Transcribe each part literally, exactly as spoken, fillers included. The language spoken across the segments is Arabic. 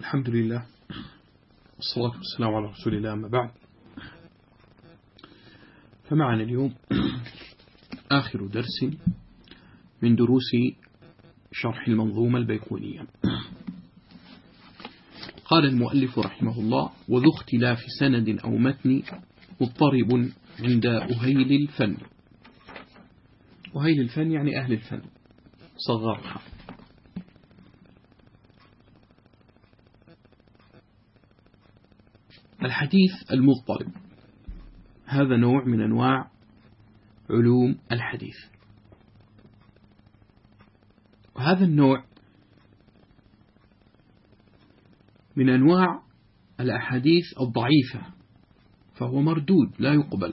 الحمد لله والصلاة والسلام على رسول الله، أما بعد. فمعنا اليوم آخر درس من دروس شرح المنظومة البيقونية. قال المؤلف رحمه الله: وذو اختلاف سند أو متن مضطرب عند أهيل الفن. أهيل الفن يعني أهل الفن صغرها. الحديث المضطرب هذا نوع من أنواع علوم الحديث، وهذا النوع من أنواع الأحاديث الضعيفة، فهو مردود لا يقبل.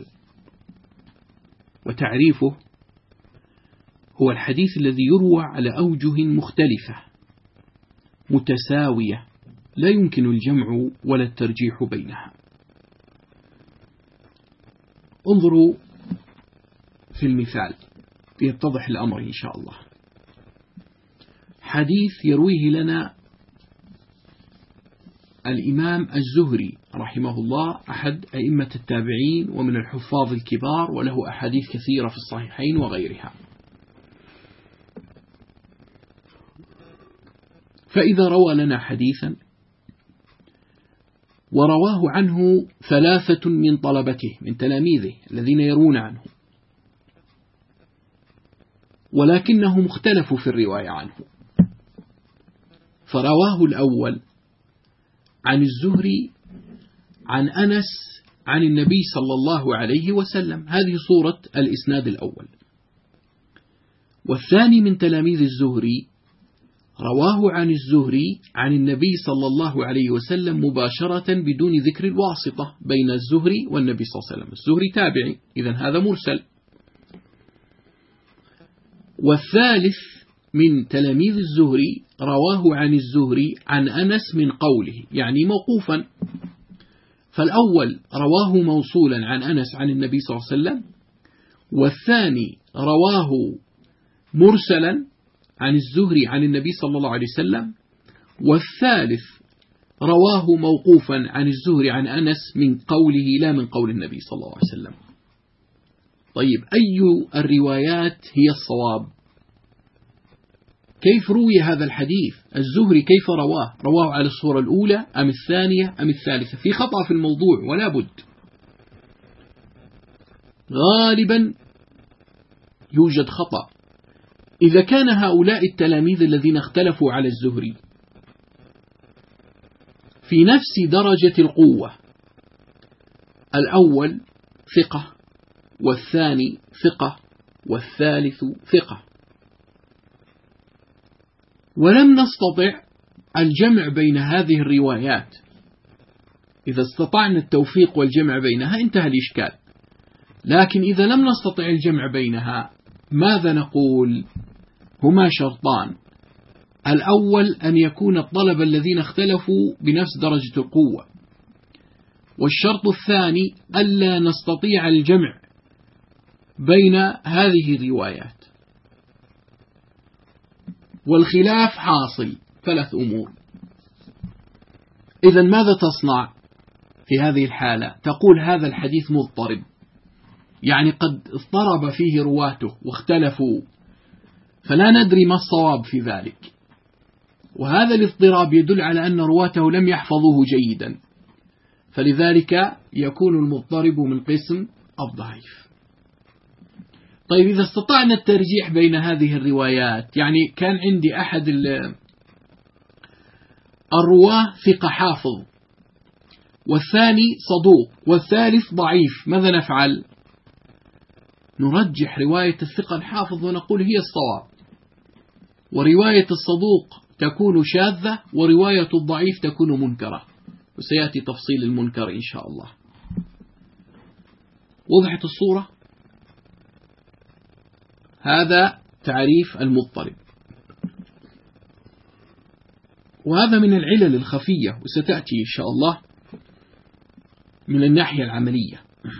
وتعريفه هو الحديث الذي يروى على أوجه مختلفة متساوية لا يمكن الجمع ولا الترجيح بينها. انظروا في المثال يتضح الأمر إن شاء الله. حديث يرويه لنا الإمام الزهري رحمه الله، أحد أئمة التابعين ومن الحفاظ الكبار، وله أحاديث كثيرة في الصحيحين وغيرها. فإذا روى لنا حديثا ورواه عنه ثلاثة من طلبته من تلاميذه الذين يرون عنه، ولكنهم اختلفوا في الرواية عنه، فرواه الأول عن الزهري عن أنس عن النبي صلى الله عليه وسلم، هذه صورة الإسناد الأول. والثاني من تلاميذ الزهري رواه عن الزهري عن النبي صلى الله عليه وسلم مباشرة بدون ذكر الواسطة بين الزهري والنبي صلى الله عليه وسلم. الزهري تابعي، إذن هذا مرسل. والثالث من تلاميذ الزهري رواه عن الزهري عن أنس من قوله، يعني موقوفا. فالأول رواه موصولا عن أنس عن النبي صلى الله عليه وسلم، والثاني رواه مرسلا عن الزهري عن النبي صلى الله عليه وسلم، والثالث رواه موقوفا عن الزهري عن أنس من قوله لا من قول النبي صلى الله عليه وسلم. طيب، أي الروايات هي الصواب؟ كيف روي هذا الحديث؟ الزهري كيف رواه؟ رواه على الصورة الأولى أم الثانية أم الثالثة؟ في خطأ في الموضوع ولا بد. غالبا يوجد خطأ. إذا كان هؤلاء التلاميذ الذين اختلفوا على الزهري في نفس درجة القوة، الأول ثقة والثاني ثقة والثالث ثقة، ولم نستطع الجمع بين هذه الروايات، إذا استطعنا التوفيق والجمع بينها انتهى الإشكال. لكن إذا لم نستطع الجمع بينها ماذا نقول؟ هما شرطان: الأول أن يكون الطلبة الذين اختلفوا بنفس درجة القوة، والشرط الثاني ألا نستطيع الجمع بين هذه الروايات. والخلاف حاصل ثلاث أمور. إذن ماذا تصنع في هذه الحالة؟ تقول هذا الحديث مضطرب، يعني قد اضطرب فيه رواته واختلفوا، فلا ندري ما الصواب في ذلك، وهذا الاضطراب يدل على أن رواته لم يحفظوه جيدا، فلذلك يكون المضطرب من قسم الضعيف. طيب، إذا استطعنا الترجيح بين هذه الروايات، يعني كان عندي أحد الرواه ثقة حافظ، والثاني صدوق، والثالث ضعيف، ماذا نفعل؟ نرجح رواية الثقة الحافظ ونقول هي الصواب، ورواية الصدوق تكون شاذة، ورواية الضعيف تكون منكرة، وسيأتي تفصيل المنكر إن شاء الله. وضحت الصورة؟ هذا تعريف المضطرب، وهذا من العلل الخفية، وستأتي إن شاء الله من الناحية العملية.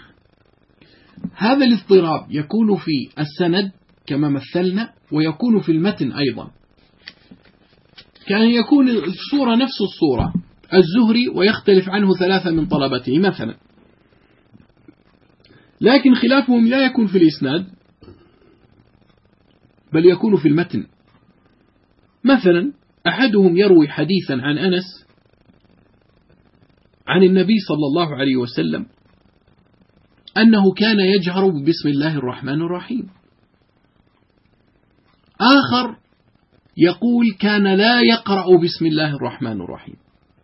هذا الاضطراب يكون في السند كما مثلنا، ويكون في المتن أيضا. كان يكون الصورة نفس الصورة، الزهري ويختلف عنه ثلاثة من طلبته مثلا، لكن خلافهم لا يكون في الإسناد بل يكون في المتن. مثلا أحدهم يروي حديثا عن أنس عن النبي صلى الله عليه وسلم أنه كان يجهر بسم الله الرحمن الرحيم، آخر يقول كان لا يقرأ بسم الله الرحمن الرحيم،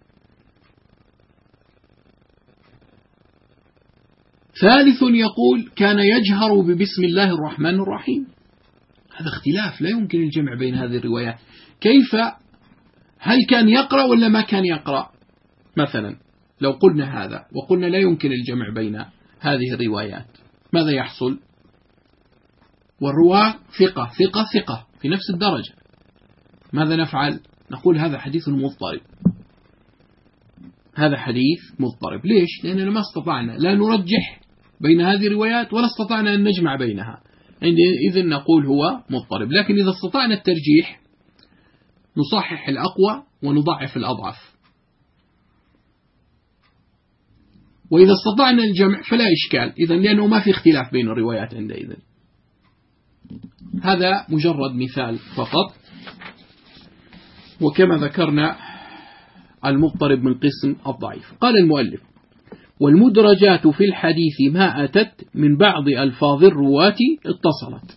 ثالث يقول كان يجهر ببسم الله الرحمن الرحيم. هذا اختلاف، لا يمكن الجمع بين هذه الروايات. كيف؟ هل كان يقرأ ولا ما كان يقرأ؟ مثلا لو قلنا هذا وقلنا لا يمكن الجمع بين هذه الروايات، ماذا يحصل؟ والرواة ثقة ثقة ثقة في نفس الدرجة، ماذا نفعل؟ نقول هذا حديث مضطرب، هذا حديث مضطرب. ليش؟ لأننا ما استطعنا لا نرجح بين هذه الروايات ولا استطعنا أن نجمع بينها، إذن نقول هو مضطرب. لكن إذا استطعنا الترجيح نصحح الأقوى ونضعف الأضعف، وإذا استطعنا الجمع فلا إشكال، إذن لأنه ما في اختلاف بين الروايات عندئذ. هذا مجرد مثال فقط، وكما ذكرنا المضطرب من قسم الضعيف. قال المؤلف: والمدرجات في الحديث ما أتت من بعض ألفاظ الرواة اتصلت.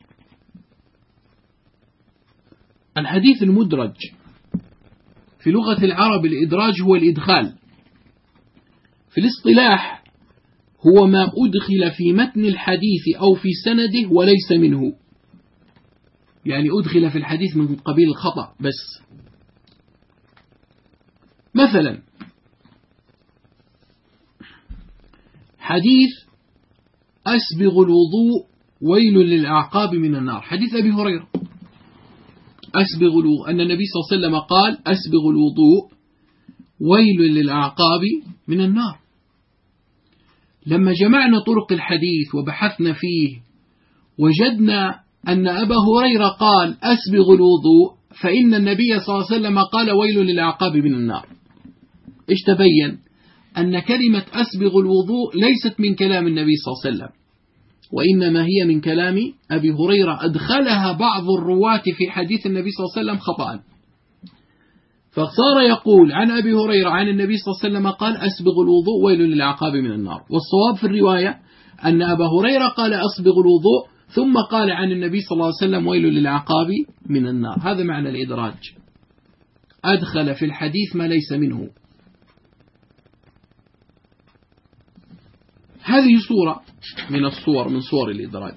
الحديث المدرج في لغة العرب الإدراج هو الإدخال، في الاصطلاح هو ما أدخل في متن الحديث أو في سنده وليس منه، يعني أدخل في الحديث من قبيل الخطأ بس. مثلا حديث أسبغ الوضوء ويل للأعقاب من النار، حديث أبي هريرة أسبغ الوضوء أن النبي صلى الله عليه وسلم قال أسبغ الوضوء ويل للأعقاب من النار. لما جمعنا طرق الحديث وبحثنا فيه وجدنا أن أبا هريرة قال أسبغ الوضوء، فإن النبي صلى الله عليه وسلم قال ويل للأعقاب من النار. إيش تبين؟ أن كلمة أسبغ الوضوء ليست من كلام النبي صلى الله عليه وسلم، وإنما هي من كلام أبي هريرة أدخلها بعض الرواة في حديث النبي صلى الله عليه وسلم خطأ، فصار يقول عن أبي هريرة عن النبي صلى الله عليه وسلم قال أسبغ الوضوء ويل للأعقاب من النار، والصواب في الرواية أن أبا هريرة قال أسبغ الوضوء ثم قال عن النبي صلى الله عليه وسلم ويل للأعقاب من النار. هذا معنى الإدراج، أدخل في الحديث ما ليس منه. هذه صورة من الصور من صور الإدراج.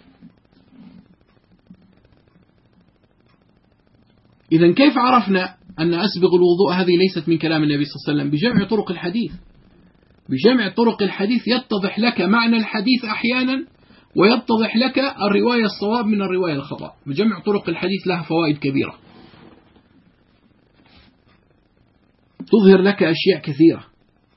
إذن كيف عرفنا أن أسبغ الوضوء هذه ليست من كلام النبي صلى الله عليه وسلم؟ بجمع طرق الحديث. بجمع طرق الحديث يتضح لك معنى الحديث أحيانا، ويتضح لك الرواية الصواب من الرواية الخطأ. بجمع طرق الحديث لها فوائد كبيرة، تظهر لك أشياء كثيرة.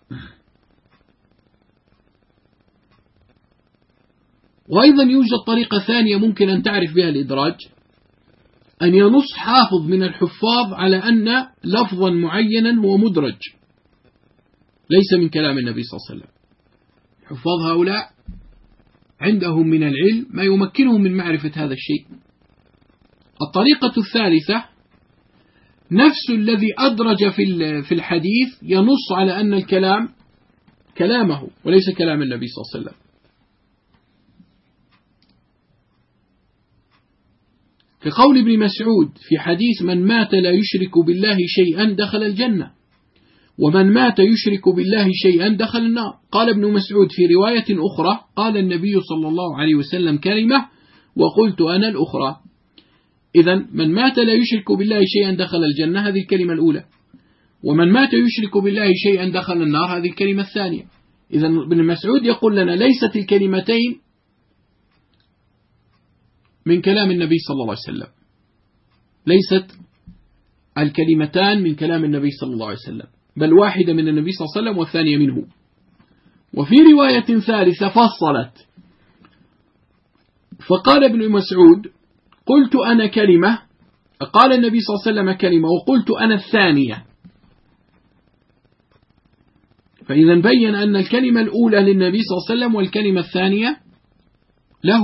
وأيضا يوجد طريقة ثانية ممكن أن تعرف بها الإدراج، أن ينص حافظ من الحفاظ على أن لفظا معينا هو مدرج ليس من كلام النبي صلى الله عليه وسلم. حفاظ هؤلاء عندهم من العلم ما يمكنهم من معرفة هذا الشيء. الطريقة الثالثة نفس الذي أدرج في الحديث ينص على أن الكلام كلامه وليس كلام النبي صلى الله عليه وسلم، كقول ابن مسعود في حديث من مات لا يشرك بالله شيئا دخل الجنة، ومن مات يشرك بالله شيئا دخل النار. قال ابن مسعود في رواية أخرى قال النبي صلى الله عليه وسلم كلمة وقلت أنا الأخرى. إذن من مات لا يشرك بالله شيئا دخل الجنة، هذه الكلمة الأولى، ومن مات يشرك بالله شيئا دخل النار، هذه الكلمة الثانية. إذن ابن مسعود يقول لنا ليست الكلمتين من كلام النبي صلى الله عليه وسلم، ليست الكلمتان من كلام النبي صلى الله عليه وسلم، بل واحدة من النبي صلى الله عليه وسلم والثانية منه. وفي رواية ثالثة فصلت فقال ابن مسعود قلت أنا كلمة، قال النبي صلى الله عليه وسلم كلمة وقلت أنا الثانية. فإذا بين أن الكلمة الأولى للنبي صلى الله عليه وسلم والكلمة الثانية له.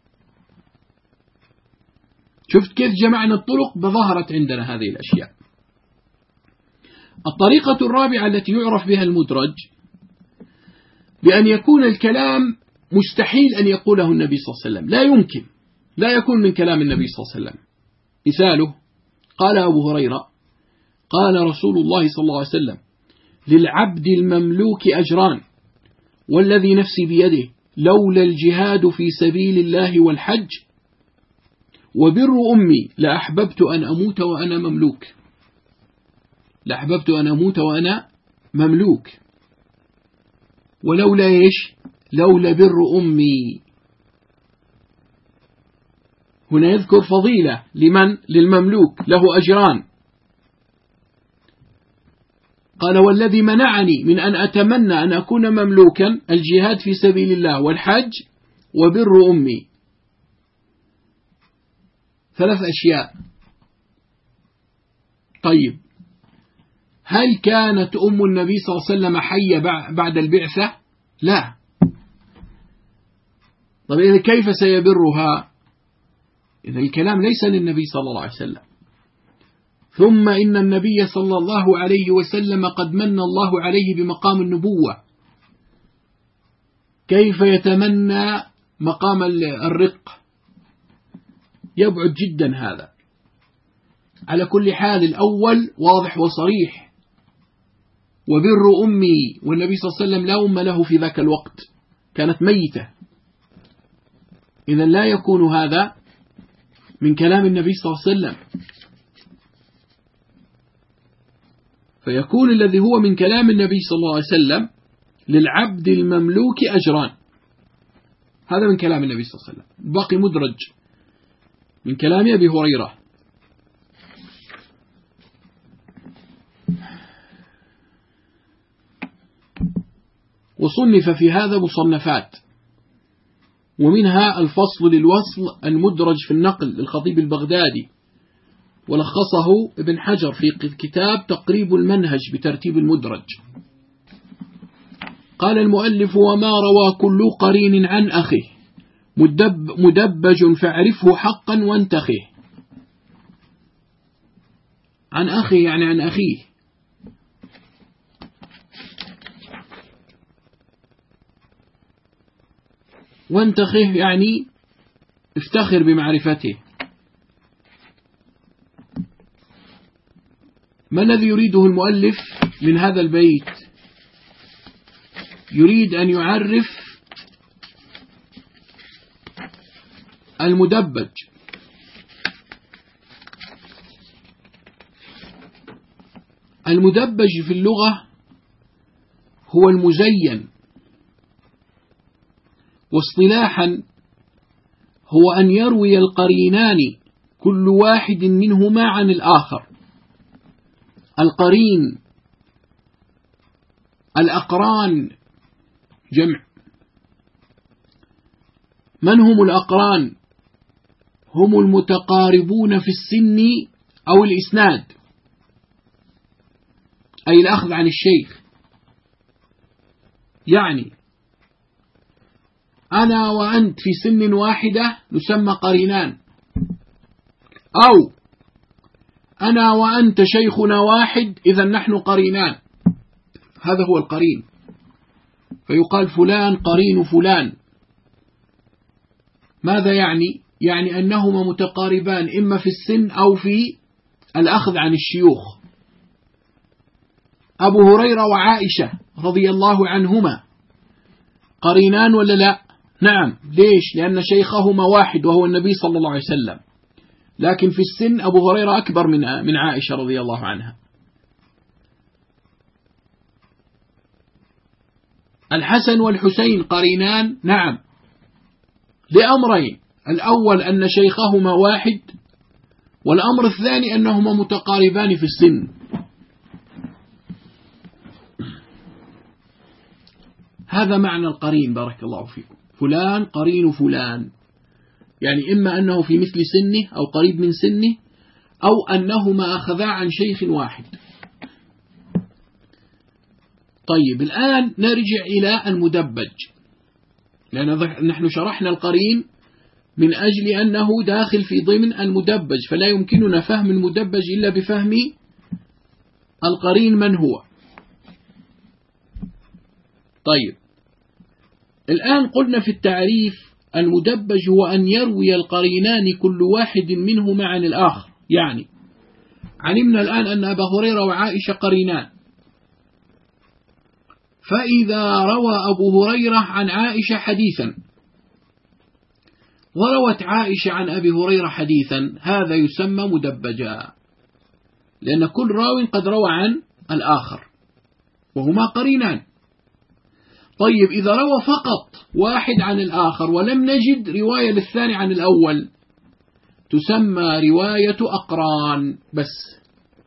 شفت كيف جمعنا الطرق؟ بظهرت عندنا هذه الأشياء. الطريقة الرابعة التي يعرف بها المدرج بأن يكون الكلام مستحيل أن يقوله النبي صلى الله عليه وسلم، لا يمكن، لا يكون من كلام النبي صلى الله عليه وسلم. مثاله قال أبو هريرة قال رسول الله صلى الله عليه وسلم للعبد المملوك أجران والذي نفسي بيده لولا الجهاد في سبيل الله والحج وبر أمي لأحببت أن أموت وأنا مملوك، لأحببت أن أموت وأنا مملوك. ولولا إيش؟ لولا بر أمي. هنا يذكر فضيلة لمن؟ للمملوك، له أجران. قال والذي منعني من أن أتمنى أن أكون مملوكا الجهاد في سبيل الله والحج وبر أمي. ثلاث أشياء. طيب هل كانت أم النبي صلى الله عليه وسلم حية بعد البعثة؟ لا. طيب إذا كيف سيبرها؟ إذا الكلام ليس للنبي صلى الله عليه وسلم. ثم إن النبي صلى الله عليه وسلم قد من الله عليه بمقام النبوة، كيف يتمنى مقام الرق؟ يبعد جدا هذا. على كل حال الأول واضح وصريح، وبر أمي، والنبي صلى الله عليه وسلم لا أم له في ذاك الوقت، كانت ميتة. إذا لا يكون هذا من كلام النبي صلى الله عليه وسلم، فيكون الذي هو من كلام النبي صلى الله عليه وسلم للعبد المملوك أجران. هذا من كلام النبي صلى الله عليه وسلم. باقي مدرج من كلام أبي هريرة. وصنف في هذا مصنفات، ومنها الفصل للوصل المدرج في النقل للخطيب البغدادي، ولخصه ابن حجر في كتاب تقريب المنهج بترتيب المدرج. قال المؤلف وما روى كل قرين عن أخيه مدب مدبج فاعرفه حقا وانتخه. عن أخيه يعني عن أخيه، وانتخه يعني افتخر بمعرفته. ما الذي يريده المؤلف من هذا البيت؟ يريد أن يعرف المدبج. المدبج في اللغة هو المزين، واصطلاحا هو أن يروي القرينان كل واحد منهما عن الآخر. القرين الأقران جمع. من هم الأقران؟ هم المتقاربون في السن أو الإسناد، أي الأخذ عن الشيخ. يعني أنا وأنت في سن واحدة نسمى قرينان، أو أنا وأنت شيخنا واحد إذا نحن قرينان، هذا هو القرين. فيقال فلان قرين فلان. ماذا يعني؟ يعني أنهما متقاربان إما في السن أو في الأخذ عن الشيوخ. أبو هريرة وعائشة رضي الله عنهما قرينان ولا لا؟ نعم. ليش؟ لأن شيخهما واحد وهو النبي صلى الله عليه وسلم، لكن في السن أبو هريرة أكبر من من عائشة رضي الله عنها. الحسن والحسين قرينان، نعم، لأمرين: الأول أن شيخهما واحد، والأمر الثاني أنهما متقاربان في السن. هذا معنى القرين. بارك الله فيكم. فلان قرين فلان، يعني إما أنه في مثل سنه أو قريب من سنه، أو أنهما أخذا عن شيخ واحد. طيب الآن نرجع إلى المدبج، لأن نحن شرحنا القرين من أجل أنه داخل في ضمن المدبج، فلا يمكننا فهم المدبج إلا بفهم القرين من هو. طيب الآن قلنا في التعريف المدبج هو أن يروي القرينان كل واحد منهما عن الآخر. يعني علمنا الآن أن أبا هريرة وعائشة قرينان، فإذا روى أبو هريرة عن عائشة حديثا وروت عائشة عن أبي هريرة حديثا، هذا يسمى مدبجا، لأن كل راو قد روى عن الآخر وهما قرينان. طيب إذا روى فقط واحد عن الآخر ولم نجد رواية للثاني عن الأول، تسمى رواية أقران، بس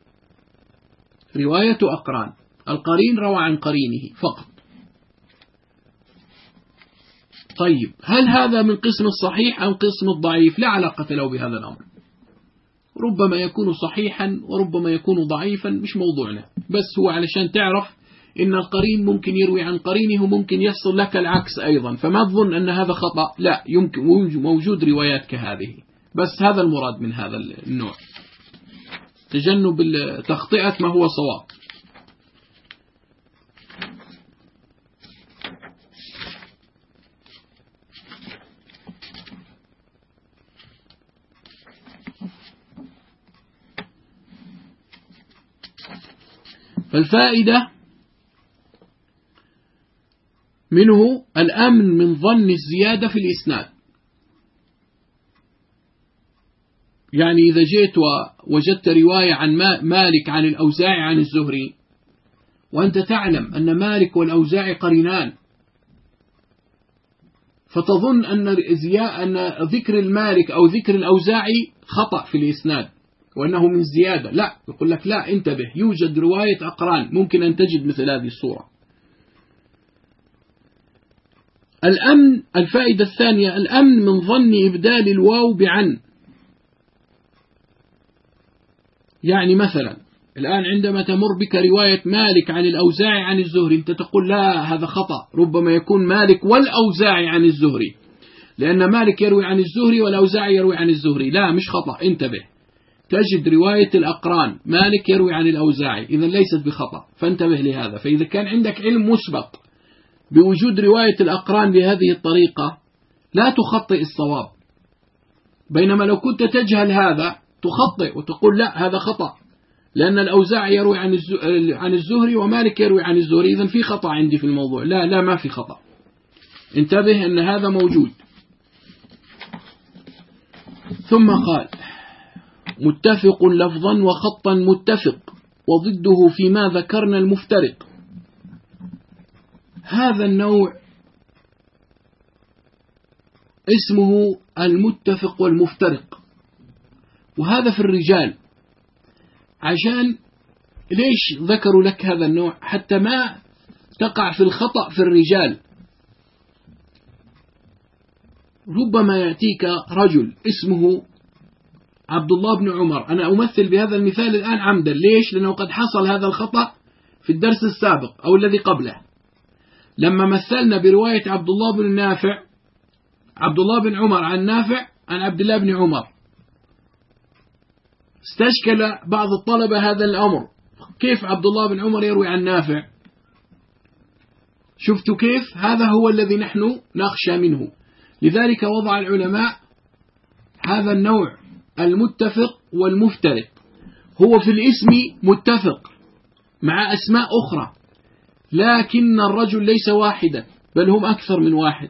رواية أقران، القرين روى عن قرينه فقط. طيب هل هذا من قسم الصحيح أو قسم الضعيف؟ لا علاقة له بهذا الأمر، ربما يكون صحيحا وربما يكون ضعيفا، مش موضوعنا، بس هو علشان تعرف إن القرين ممكن يروي عن قرينه وممكن يحصل لك العكس أيضا، فما تظن أن هذا خطأ، لا، يمكن موجود روايات كهذه، بس هذا المراد من هذا النوع، تجنب تخطئة ما هو صواب. فالفائدة منه الأمن من ظن الزيادة في الإسناد. يعني إذا جئت ووجدت رواية عن مالك عن الأوزاعي عن الزهري، وأنت تعلم أن مالك والأوزاعي قرينان، فتظن أن أن ذكر المالك أو ذكر الأوزاعي خطأ في الإسناد وأنه من زيادة، لا، يقول لك لا، انتبه، يوجد رواية أقران، ممكن أن تجد مثل هذه الصورة. الأمن، الفائدة الثانية، الأمن من ظن إبدال الواو بعن. يعني مثلا الآن عندما تمر بك رواية مالك عن الأوزاعي عن الزهري، أنت تقول لا، هذا خطأ، ربما يكون مالك والأوزاعي عن الزهري، لأن مالك يروي عن الزهري والأوزاعي يروي عن الزهري، لا، مش خطأ، انتبه، تجد رواية الأقران مالك يروي عن الأوزاعي، إذا ليست بخطأ، فانتبه لهذا. فإذا كان عندك علم مسبق بوجود رواية الأقران بهذه الطريقة لا تخطئ الصواب، بينما لو كنت تجهل هذا تخطئ وتقول لا، هذا خطأ، لأن الأوزاعي يروي عن الزهري ومالك يروي عن الزهري، إذن في خطأ عندي في الموضوع. لا لا، ما في خطأ، انتبه أن هذا موجود. ثم قال متفق لفظا وخطا متفق، وضده فيما ذكرنا المفترق. هذا النوع اسمه المتفق والمفترق، وهذا في الرجال. عشان ليش ذكروا لك هذا النوع؟ حتى ما تقع في الخطأ في الرجال. ربما يأتيك رجل اسمه عبد الله بن عمر، أنا أمثل بهذا المثال الآن عمدا، ليش؟ لأنه قد حصل هذا الخطأ في الدرس السابق أو الذي قبله، لما مثلنا برواية عبد الله بن نافع، عبد الله بن عمر عن نافع عن عبد الله بن عمر، استشكل بعض الطلبة هذا الأمر، كيف عبد الله بن عمر يروي عن نافع؟ شفتوا كيف؟ هذا هو الذي نحن نخشى منه. لذلك وضع العلماء هذا النوع المتفق والمفترق، هو في الاسم متفق مع أسماء أخرى، لكن الرجل ليس واحدا، بل هم أكثر من واحد.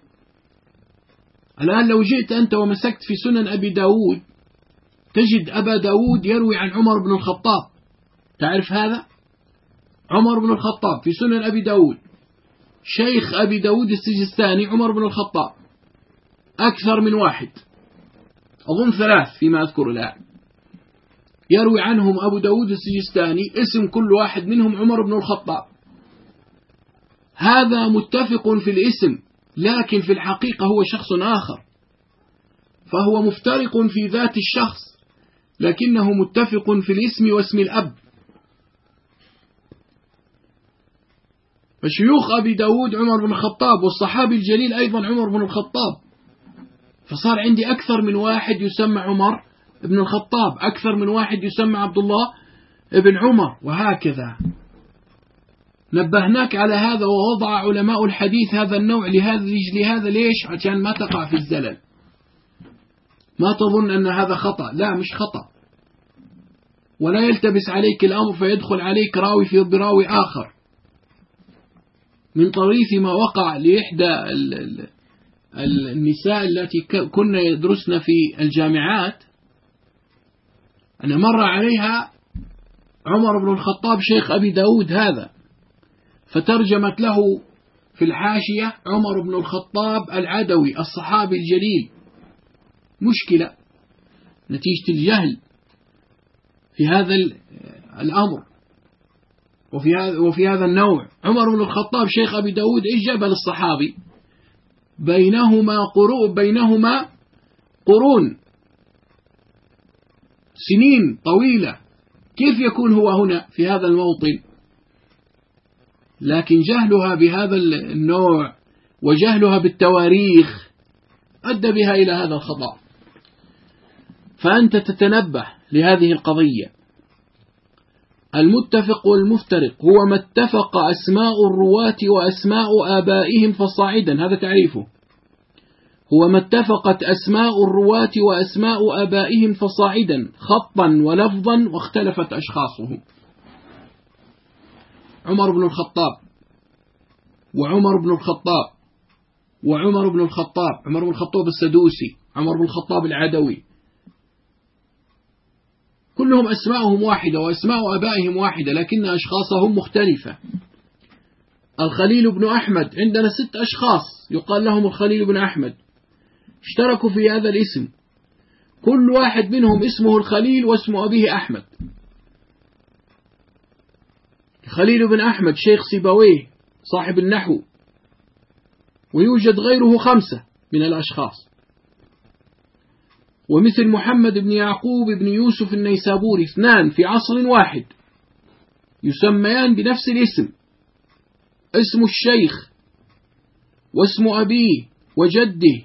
الآن لو جئت أنت ومسكت في سنن أبي داود، تجد أبا داود يروي عن عمر بن الخطاب، تعرف هذا؟ عمر بن الخطاب في سنن أبي داود، شيخ أبي داود السجستاني عمر بن الخطاب، أكثر من واحد، أظن ثلاث فيما أذكر الآن، يروي عنهم أبو داود السجستاني، اسم كل واحد منهم عمر بن الخطاب. هذا متفق في الاسم، لكن في الحقيقة هو شخص آخر، فهو مفترق في ذات الشخص، لكنه متفق في الاسم واسم الأب. فشيوخ أبي داود عمر بن الخطاب، والصحابي الجليل أيضا عمر بن الخطاب، فصار عندي أكثر من واحد يسمى عمر بن الخطاب، أكثر من واحد يسمى عبد الله بن عمر، وهكذا. نبهناك على هذا، ووضع علماء الحديث هذا النوع لهذا لهذا ليش؟ عشان ما تقع في الزلل، ما تظن أن هذا خطأ، لا مش خطأ، ولا يلتبس عليك الأمر فيدخل عليك راوي في براوي آخر. من طريف ما وقع لإحدى النساء التي كنا يدرسن في الجامعات، أن مر عليها عمر بن الخطاب شيخ أبي داود هذا، فترجمت له في الحاشية عمر بن الخطاب العدوي الصحابي الجليل. مشكلة نتيجة الجهل في هذا الأمر وفي هذا وفي هذا النوع. عمر بن الخطاب شيخ أبي داود إيش جاب للصحابي؟ بينهما قرون بينهما قرون سنين طويلة، كيف يكون هو هنا في هذا الموطن؟ لكن جهلها بهذا النوع وجهلها بالتواريخ أدى بها إلى هذا الخطأ. فأنت تتنبه لهذه القضية. المتفق والمفترق هو ما اتفق أسماء الرواة وأسماء آبائهم فصاعدا، هذا تعريفه. هو ما اتفقت أسماء الرواة وأسماء آبائهم فصاعدا خطا ولفظا واختلفت أشخاصهم. عمر بن الخطاب وعمر بن الخطاب وعمر بن الخطاب عمر بن الخطاب السدوسي، عمر بن الخطاب العدوي، كلهم أسماءهم واحدة وأسماء آبائهم واحدة، لكن أشخاصهم مختلفة. الخليل بن أحمد، عندنا ست أشخاص يقال لهم الخليل بن أحمد، اشتركوا في هذا الاسم، كل واحد منهم اسمه الخليل واسم أبيه أحمد. خليل بن أحمد شيخ سيبويه صاحب النحو، ويوجد غيره خمسة من الأشخاص. ومثل محمد بن يعقوب بن يوسف النيسابوري، اثنان في عصر واحد يسميان بنفس الاسم، اسم الشيخ واسم أبيه وجده.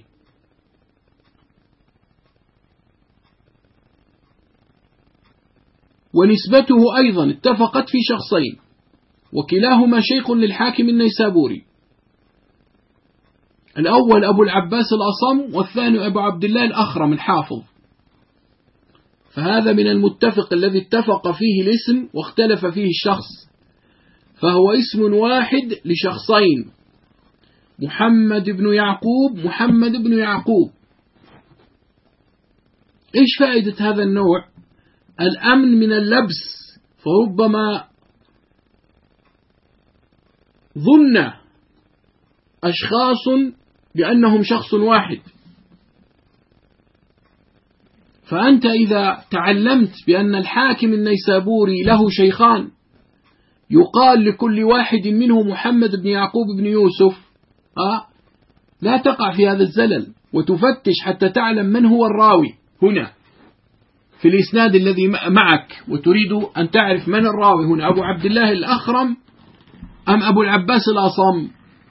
ونسبته أيضا اتفقت في شخصين، وكلاهما شيخ للحاكم النيسابوري، الأول أبو العباس الأصم والثاني أبو عبد الله الأخرم الحافظ. فهذا من المتفق الذي اتفق فيه الاسم واختلف فيه الشخص، فهو اسم واحد لشخصين، محمد بن يعقوب محمد بن يعقوب. إيش فائدة هذا النوع؟ الأمن من اللبس، فربما ظن أشخاص بأنهم شخص واحد. فأنت إذا تعلمت بأن الحاكم النيسابوري له شيخان، يقال لكل واحد منه محمد بن يعقوب بن يوسف، آه لا تقع في هذا الزلل، وتفتش حتى تعلم من هو الراوي هنا في الإسناد الذي معك، وتريد أن تعرف من الراوي هنا، أبو عبد الله الأخرم أم أبو العباس الأصم.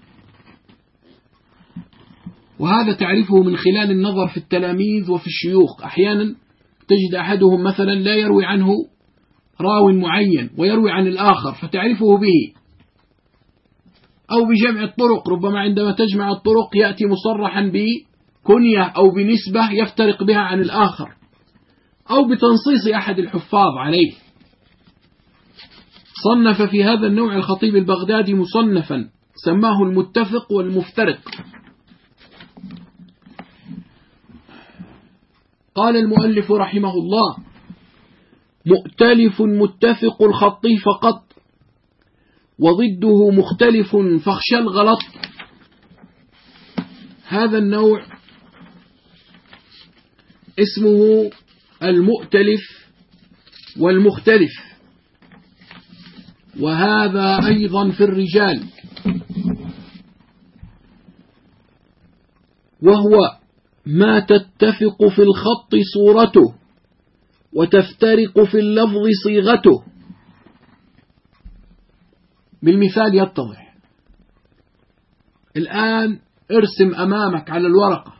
وهذا تعرفه من خلال النظر في التلاميذ وفي الشيوخ. أحيانا تجد أحدهم مثلا لا يروي عنه راو معين ويروي عن الآخر فتعرفه به، أو بجمع الطرق، ربما عندما تجمع الطرق يأتي مصرحا بكنية أو بنسبة يفترق بها عن الآخر، أو بتنصيص أحد الحفاظ عليه. صنف في هذا النوع الخطيب البغدادي مصنفا سماه المتفق والمفترق. قال المؤلف رحمه الله: مؤتلف متفق الخط فقط، وضده مختلف فاخشى الغلط. هذا النوع اسمه المؤتلف والمختلف، وهذا أيضا في الرجال، وهو ما تتفق في الخط صورته وتفترق في اللفظ صيغته. بالمثال يتضح. الآن ارسم أمامك على الورقة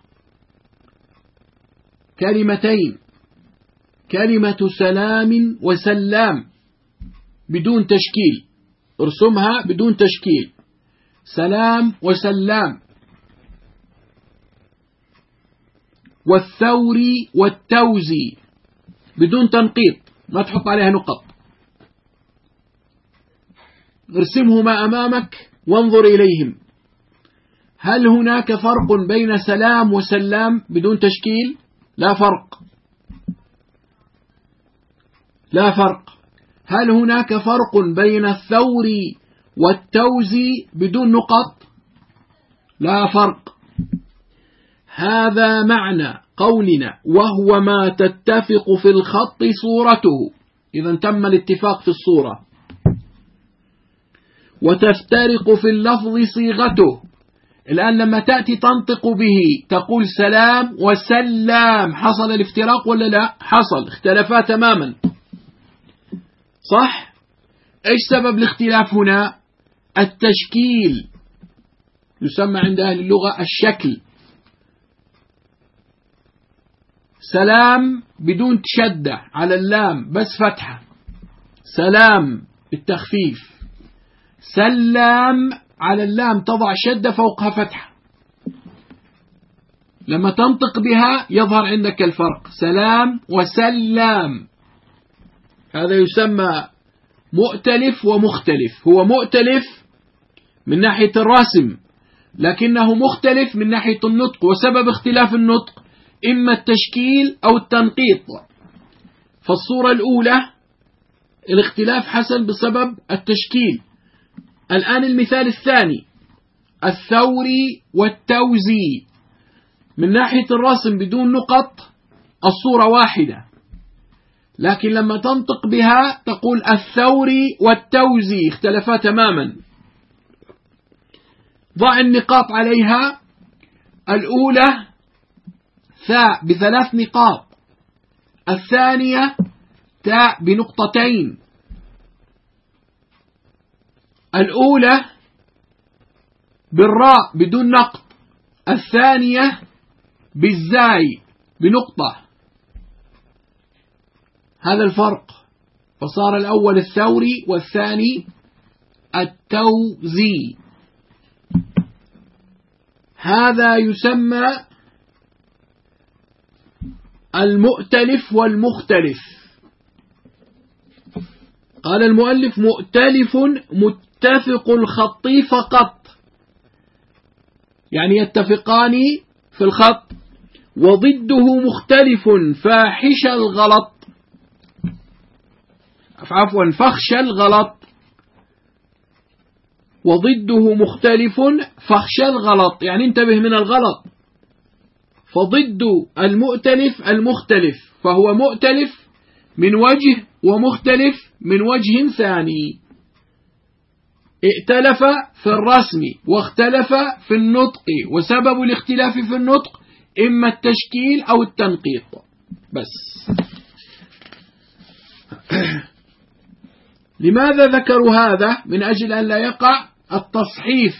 كلمتين، كلمة سلام وسلام بدون تشكيل، ارسمها بدون تشكيل، سلام وسلام. والثوري والتوزي بدون تنقيط، ما تحط عليها نقط، ارسمهما أمامك وانظر إليهم. هل هناك فرق بين سلام وسلام بدون تشكيل؟ لا فرق، لا فرق. هل هناك فرق بين الثوري والتوزي بدون نقط؟ لا فرق. هذا معنى قولنا وهو ما تتفق في الخط صورته، إذا تم الاتفاق في الصورة، وتفترق في اللفظ صيغته. الآن لما تأتي تنطق به تقول سلام وسلام، حصل الافتراق ولا لا؟ حصل، اختلفا تماما، صح؟ ايش سبب الاختلاف هنا؟ التشكيل، يسمى عند أهل اللغة الشكل. سلام بدون شدة على اللام، بس فتحة، سلام بالتخفيف. سلام على اللام تضع شدة فوقها فتحة، لما تنطق بها يظهر عندك الفرق، سلام وسلام. هذا يسمى مؤتلف ومختلف. هو مؤتلف من ناحية الرسم، لكنه مختلف من ناحية النطق، وسبب اختلاف النطق إما التشكيل أو التنقيط. فالصورة الأولى الاختلاف حصل بسبب التشكيل. الآن المثال الثاني، الثوري والتوزي، من ناحية الرسم بدون نقط الصورة واحدة، لكن لما تنطق بها تقول الثوري والتوزي، اختلفا تماما. ضع النقاط عليها. الأولى ثاء بثلاث نقاط، الثانية تاء بنقطتين. الأولى بالراء بدون نقط، الثانية بالزاي بنقطة. هذا الفرق، فصار الأول الثوري والثاني التوزي. هذا يسمى المؤتلف والمختلف. قال المؤلف مؤتلف متفق الخط فقط، يعني يتفقان في الخط، وضده مختلف فاحش الغلط، عفوا فخش الغلط. وضده مختلف فخش الغلط، يعني انتبه من الغلط. فضد المؤتلف المختلف، فهو مؤتلف من وجه ومختلف من وجه ثاني. ائتلف في الرسم واختلف في النطق، وسبب الاختلاف في النطق إما التشكيل أو التنقيط بس. لماذا ذكروا هذا؟ من أجل أن لا يقع التصحيف،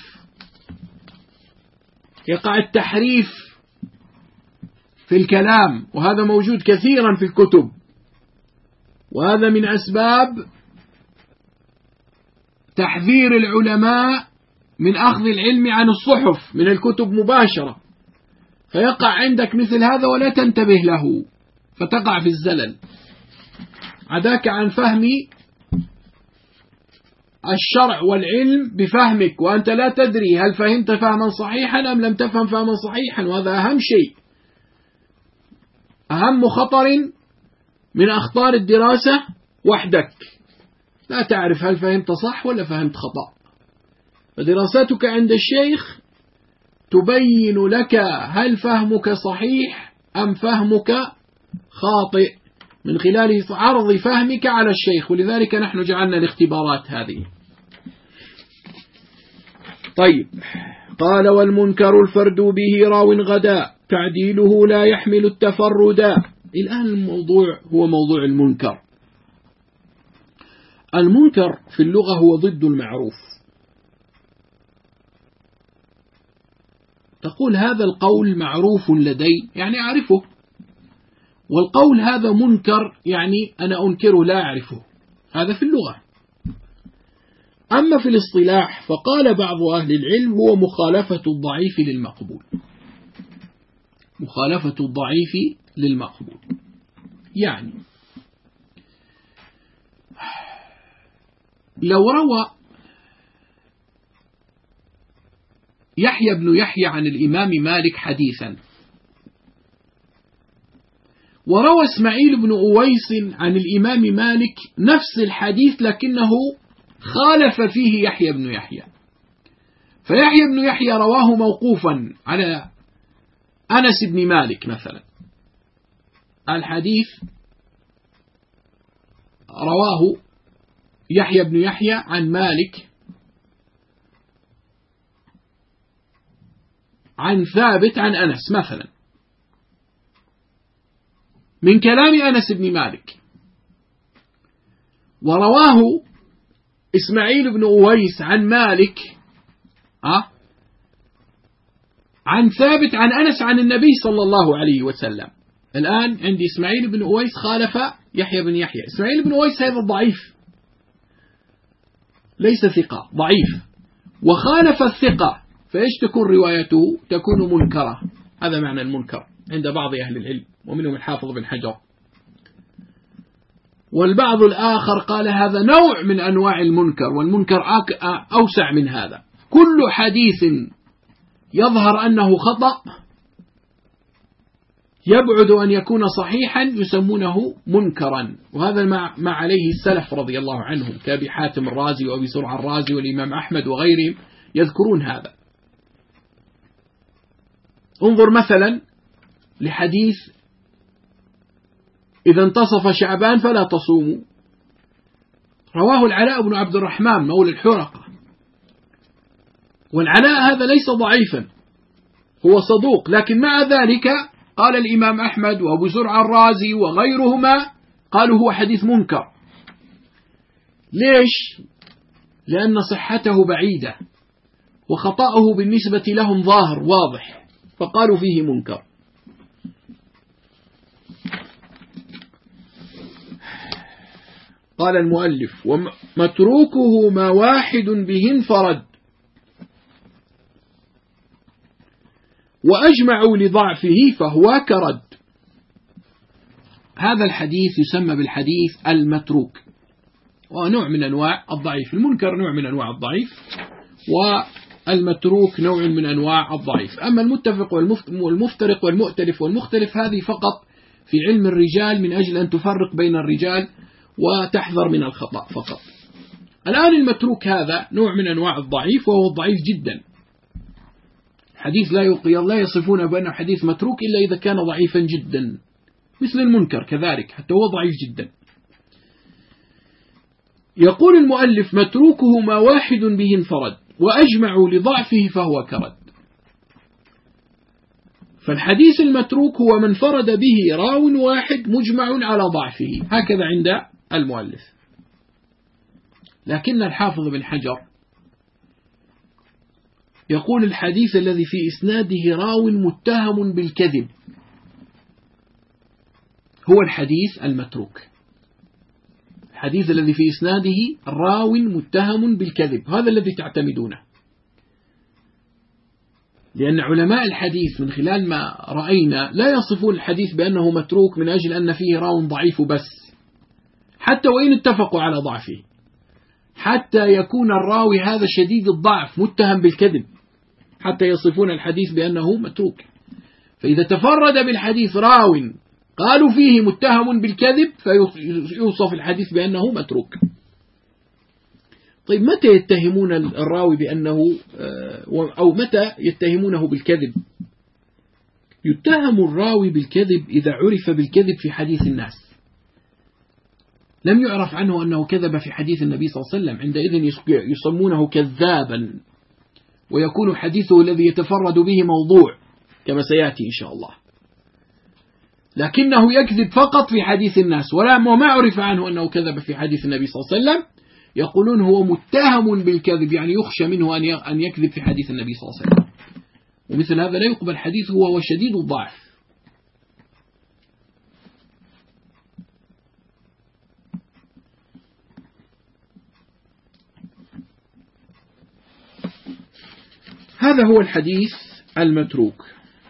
يقع التحريف في الكلام، وهذا موجود كثيرا في الكتب، وهذا من أسباب تحذير العلماء من أخذ العلم عن الصحف من الكتب مباشرة، فيقع عندك مثل هذا ولا تنتبه له فتقع في الزلل، عداك عن فهم الشرع والعلم بفهمك، وأنت لا تدري هل فهمت فهما صحيحا أم لم تفهم فهما صحيحا، وهذا أهم شيء، أهم خطر من أخطار الدراسة وحدك، لا تعرف هل فهمت صح ولا فهمت خطأ. فدراستك عند الشيخ تبين لك هل فهمك صحيح أم فهمك خاطئ من خلال عرض فهمك على الشيخ، ولذلك نحن جعلنا الاختبارات هذه. طيب، قال والمنكر الفرد به راو غدا تعديله لا يحمل التفردا. الآن الموضوع هو موضوع المنكر. المنكر في اللغة هو ضد المعروف، تقول هذا القول معروف لدي يعني أعرفه، والقول هذا منكر يعني أنا أنكره لا أعرفه. هذا في اللغة. أما في الاصطلاح فقال بعض أهل العلم هو مخالفة الضعيف للمقبول. مخالفة الضعيف للمقبول يعني لو روى يحيى بن يحيى عن الإمام مالك حديثا، وروى إسماعيل بن أويس عن الإمام مالك نفس الحديث لكنه خالف فيه يحيى بن يحيى، فيحيى بن يحيى رواه موقوفا على أنس بن مالك مثلا، الحديث رواه يحيى بن يحيى عن مالك عن ثابت عن أنس مثلا من كلام أنس بن مالك، ورواه إسماعيل بن أويس عن مالك أه عن ثابت عن أنس عن النبي صلى الله عليه وسلم. الآن عندي إسماعيل بن أويس خالف يحيى بن يحيى. إسماعيل بن أويس هذا ضعيف ليس ثقة، ضعيف، وخالف الثقة، فإيش تكون روايته؟ تكون منكرة. هذا معنى المنكر عند بعض أهل العلم ومنهم الحافظ بن حجر. والبعض الآخر قال هذا نوع من أنواع المنكر، والمنكر أوسع من هذا. كل حديث يظهر أنه خطأ يبعد أن يكون صحيحا يسمونه منكرا، وهذا ما عليه السلف رضي الله عنهم كأبي حاتم الرازي وأبي زرع الرازي والإمام أحمد وغيرهم يذكرون هذا. انظر مثلا لحديث إذا انتصف شعبان فلا تصوموا، رواه العلاء بن عبد الرحمن مولى الحرقة، والعلاء هذا ليس ضعيفا، هو صدوق، لكن مع ذلك قال الإمام أحمد وأبو زرع الرازي وغيرهما قالوا هو حديث منكر. ليش؟ لأن صحته بعيدة وخطأه بالنسبة لهم ظاهر واضح، فقالوا فيه منكر. قال المؤلف ومتروكه ما واحد به انفرد وأجمعوا لضعفه فهو كرد. هذا الحديث يسمى بالحديث المتروك، ونوع من أنواع الضعيف. المنكر نوع من أنواع الضعيف، والمتروك نوع من أنواع الضعيف. أما المتفق والمفترق والمؤتلف والمختلف هذه فقط في علم الرجال من أجل أن تفرق بين الرجال وتحذر من الخطأ فقط. الآن المتروك هذا نوع من أنواع الضعيف، وهو ضعيف جدا. حديث لا لا يصفون بأنه حديث متروك إلا إذا كان ضعيفا جدا، مثل المنكر كذلك حتى هو ضعيف جدا. يقول المؤلف متروكه ما واحد به انفرد وأجمعوا لضعفه فهو كرد. فالحديث المتروك هو من فرد به راو واحد مجمع على ضعفه، هكذا عند المؤلف. لكن الحافظ بن حجر يقول الحديث الذي في إسناده راو متهم بالكذب هو الحديث المتروك. الحديث الذي في إسناده راو متهم بالكذب هذا الذي تعتمدونه، لأن علماء الحديث من خلال ما رأينا لا يصفون الحديث بأنه متروك من أجل أن فيه راو ضعيف بس، حتى وإن اتفقوا على ضعفه، حتى يكون الراوي هذا شديد الضعف متهم بالكذب حتى يصفون الحديث بأنه متروك. فإذا تفرد بالحديث راو قالوا فيه متهم بالكذب فيوصف الحديث بأنه متروك. طيب متى يتهمون الراوي بأنه أو متى يتهمونه بالكذب؟ يتهم الراوي بالكذب إذا عرف بالكذب في حديث الناس، لم يعرف عنه أنه كذب في حديث النبي صلى الله عليه وسلم، عندئذ يسمونه كذابا، ويكون حديثه الذي يتفرد به موضوع كما سيأتي إن شاء الله. لكنه يكذب فقط في حديث الناس وما عرف عنه أنه كذب في حديث النبي صلى الله عليه وسلم، يقولون هو متهم بالكذب، يعني يخشى منه أن يكذب في حديث النبي صلى الله عليه وسلم. ومثل هذا لا يقبل حديثه وهو شديد الضعف. هذا هو الحديث المتروك.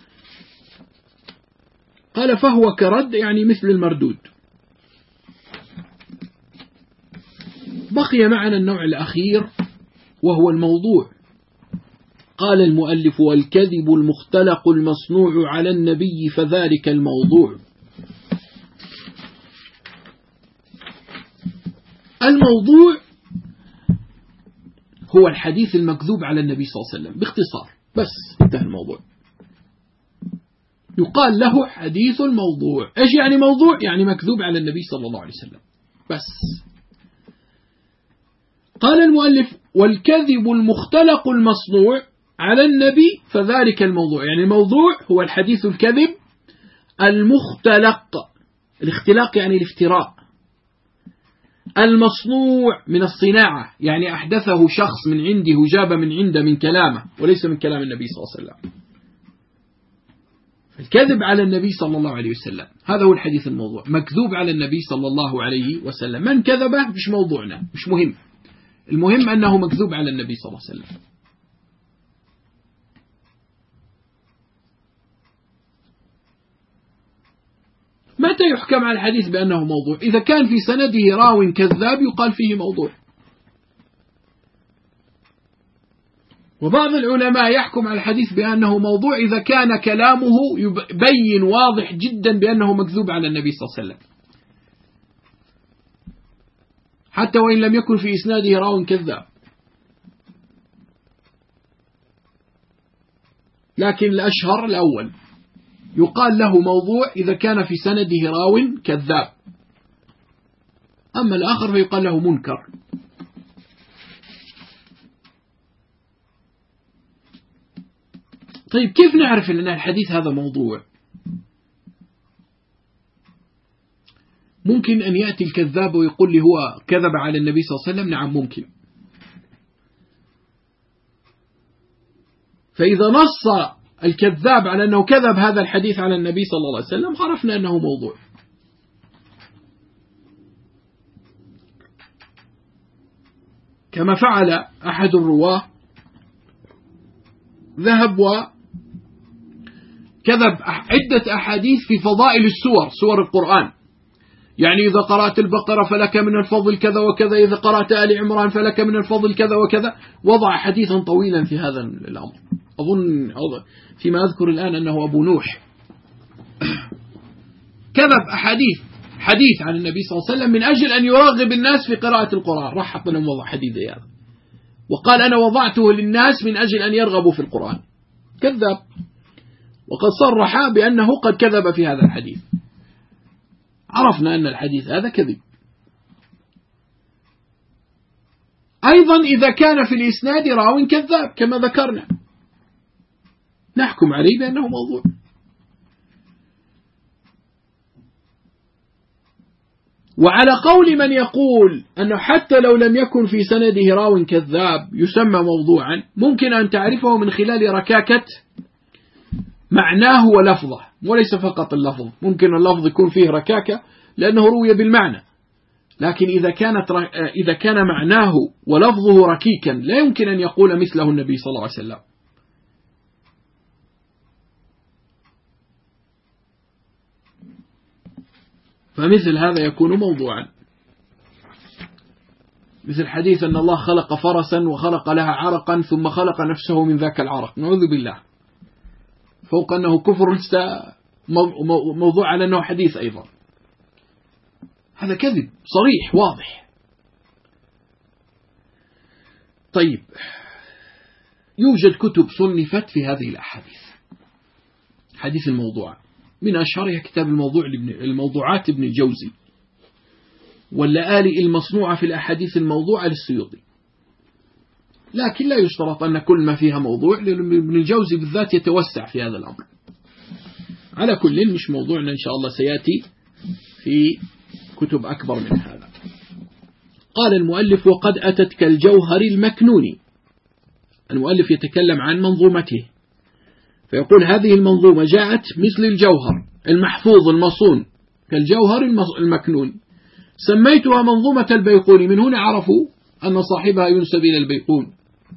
قال فهو كرد يعني مثل المردود. بقي معنا النوع الأخير وهو الموضوع. قال المؤلف والكذب المختلق المصنوع على النبي فذلك الموضوع. الموضوع هو الحديث المكذوب على النبي صلى الله عليه وسلم باختصار، بس انتهى الموضوع. يقال له حديث الموضوع. ايش يعني موضوع؟ يعني مكذوب على النبي صلى الله عليه وسلم بس. قال المؤلف والكذب المختلق المصنوع على النبي فذلك الموضوع. يعني الموضوع هو الحديث الكذب المختلق، الاختلاق يعني الافتراء، المصنوع من الصناعة يعني أحدثه شخص من عنده وجاب من عنده من كلامه وليس من كلام النبي صلى الله عليه وسلم. الكذب على النبي صلى الله عليه وسلم هذا هو الحديث الموضوع، مكذوب على النبي صلى الله عليه وسلم. من كذبه مش موضوعنا، مش مهم، المهم أنه مكذوب على النبي صلى الله عليه وسلم. متى يحكم على الحديث بأنه موضوع؟ إذا كان في سنده راو كذاب يقال فيه موضوع. وبعض العلماء يحكم على الحديث بأنه موضوع إذا كان كلامه يبين واضح جدا بأنه مكذوب على النبي صلى الله عليه وسلم، حتى وإن لم يكن في إسناده راو كذاب. لكن الأشهر الأول، يقال له موضوع إذا كان في سنده راو كذاب، أما الآخر فيقال له منكر. طيب كيف نعرف أن الحديث هذا موضوع؟ ممكن أن يأتي الكذاب ويقول لي هو كذب على النبي صلى الله عليه وسلم. نعم ممكن. فإذا نص الكذاب على أنه كذب هذا الحديث على النبي صلى الله عليه وسلم عرفنا أنه موضوع. كما فعل أحد الرواه، ذهب وكذب عدة أحاديث في فضائل السور، سور القرآن. يعني إذا قرأت البقرة فلك من الفضل كذا وكذا، إذا قرأت آل عمران فلك من الفضل كذا وكذا، وضع حديثا طويلا في هذا الأمر. أظن فيما أذكر الآن أنه أبو نوح كذب أحاديث حديث عن النبي صلى الله عليه وسلم من أجل أن يرغب الناس في قراءة القرآن. راح حط لهم وضع حديث هذا وقال أنا وضعته للناس من أجل أن يرغبوا في القرآن. كذب، وقد صرح بأنه قد كذب في هذا الحديث. عرفنا أن الحديث هذا كذب. أيضا إذا كان في الإسناد راو كذاب كما ذكرنا نحكم عليه بأنه موضوع. وعلى قول من يقول أنه حتى لو لم يكن في سنده راو كذاب يسمى موضوعا، ممكن أن تعرفه من خلال ركاكة معناه ولفظه، وليس فقط اللفظ. ممكن اللفظ يكون فيه ركاكة لأنه روي بالمعنى، لكن إذا كانت إذا كان معناه ولفظه ركيكا لا يمكن أن يقول مثله النبي صلى الله عليه وسلم. فمثل هذا يكون موضوعا، مثل حديث أن الله خلق فرسا وخلق لها عرقا ثم خلق نفسه من ذاك العرق، نعوذ بالله. فوق أنه كفر موضوع على أنه حديث أيضا. هذا كذب صريح واضح. طيب يوجد كتب صنفت في هذه الأحاديث، حديث الموضوع، من أشهرها كتاب الموضوع الموضوعات ابن الجوزي، واللآلئ المصنوعة في الأحاديث الموضوعة للسيوطي. لكن لا يشترط أن كل ما فيها موضوع، لأن ابن الجوزي بالذات يتوسع في هذا الأمر. على كل مش موضوعنا إن شاء الله، سيأتي في كتب أكبر من هذا. قال المؤلف وقد أتت كالجوهر المكنون. المؤلف يتكلم عن منظومته فيقول هذه المنظومة جاءت مثل الجوهر المحفوظ المصون كالجوهر المكنون، سميتها منظومة البيقوني. من هنا عرفوا أن صاحبها ينسب إلى البيقون،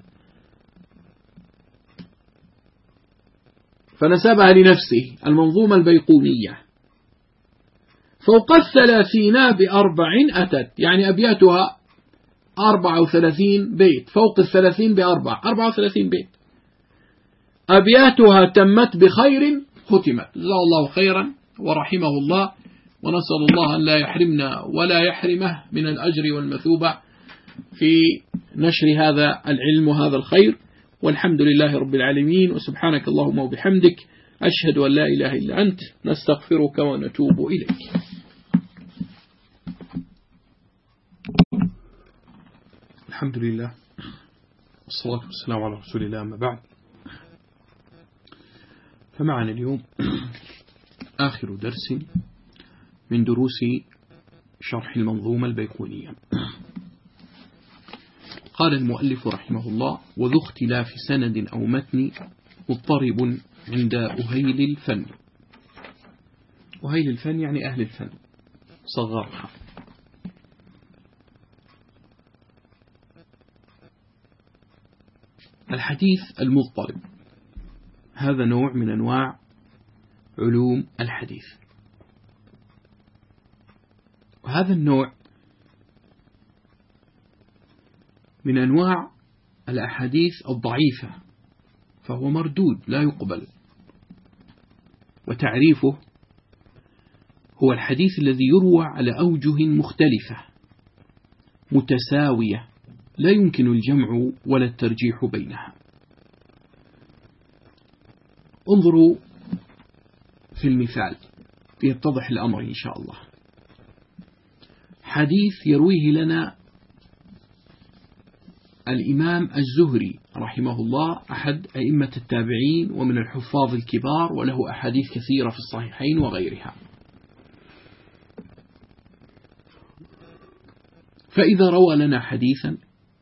فنسبها لنفسه المنظومة البيقونية. فوق الثلاثين بأربع أتت، يعني أبياتها أربع وثلاثين بيت، فوق الثلاثين بأربع، أربع وثلاثين بيت. أبياتها تمت بخير ختمت. جزاه الله خيرا ورحمه الله، ونسأل الله أن لا يحرمنا ولا يحرمه من الأجر والمثوبة في نشر هذا العلم وهذا الخير. والحمد لله رب العالمين، وسبحانك اللهم وبحمدك، أشهد أن لا إله إلا أنت، نستغفرك ونتوب إليك. الحمد لله والصلاة والسلام على رسول الله، أما بعد. فمعنا اليوم آخر درس من دروس شرح المنظومة البيقونية. قال المؤلف رحمه الله: وذو اختلاف سند أو متن مضطرب عند أهيل الفن. أهيل الفن يعني أهل الفن، صغرها. الحديث المضطرب هذا نوع من أنواع علوم الحديث، وهذا النوع من أنواع الأحاديث الضعيفة، فهو مردود لا يقبل. وتعريفه هو الحديث الذي يروى على أوجه مختلفة متساوية لا يمكن الجمع ولا الترجيح بينها. انظروا في المثال يتضح الأمر إن شاء الله. حديث يرويه لنا الإمام الزهري رحمه الله، أحد أئمة التابعين ومن الحفاظ الكبار، وله أحاديث كثيرة في الصحيحين وغيرها. فإذا روى لنا حديثا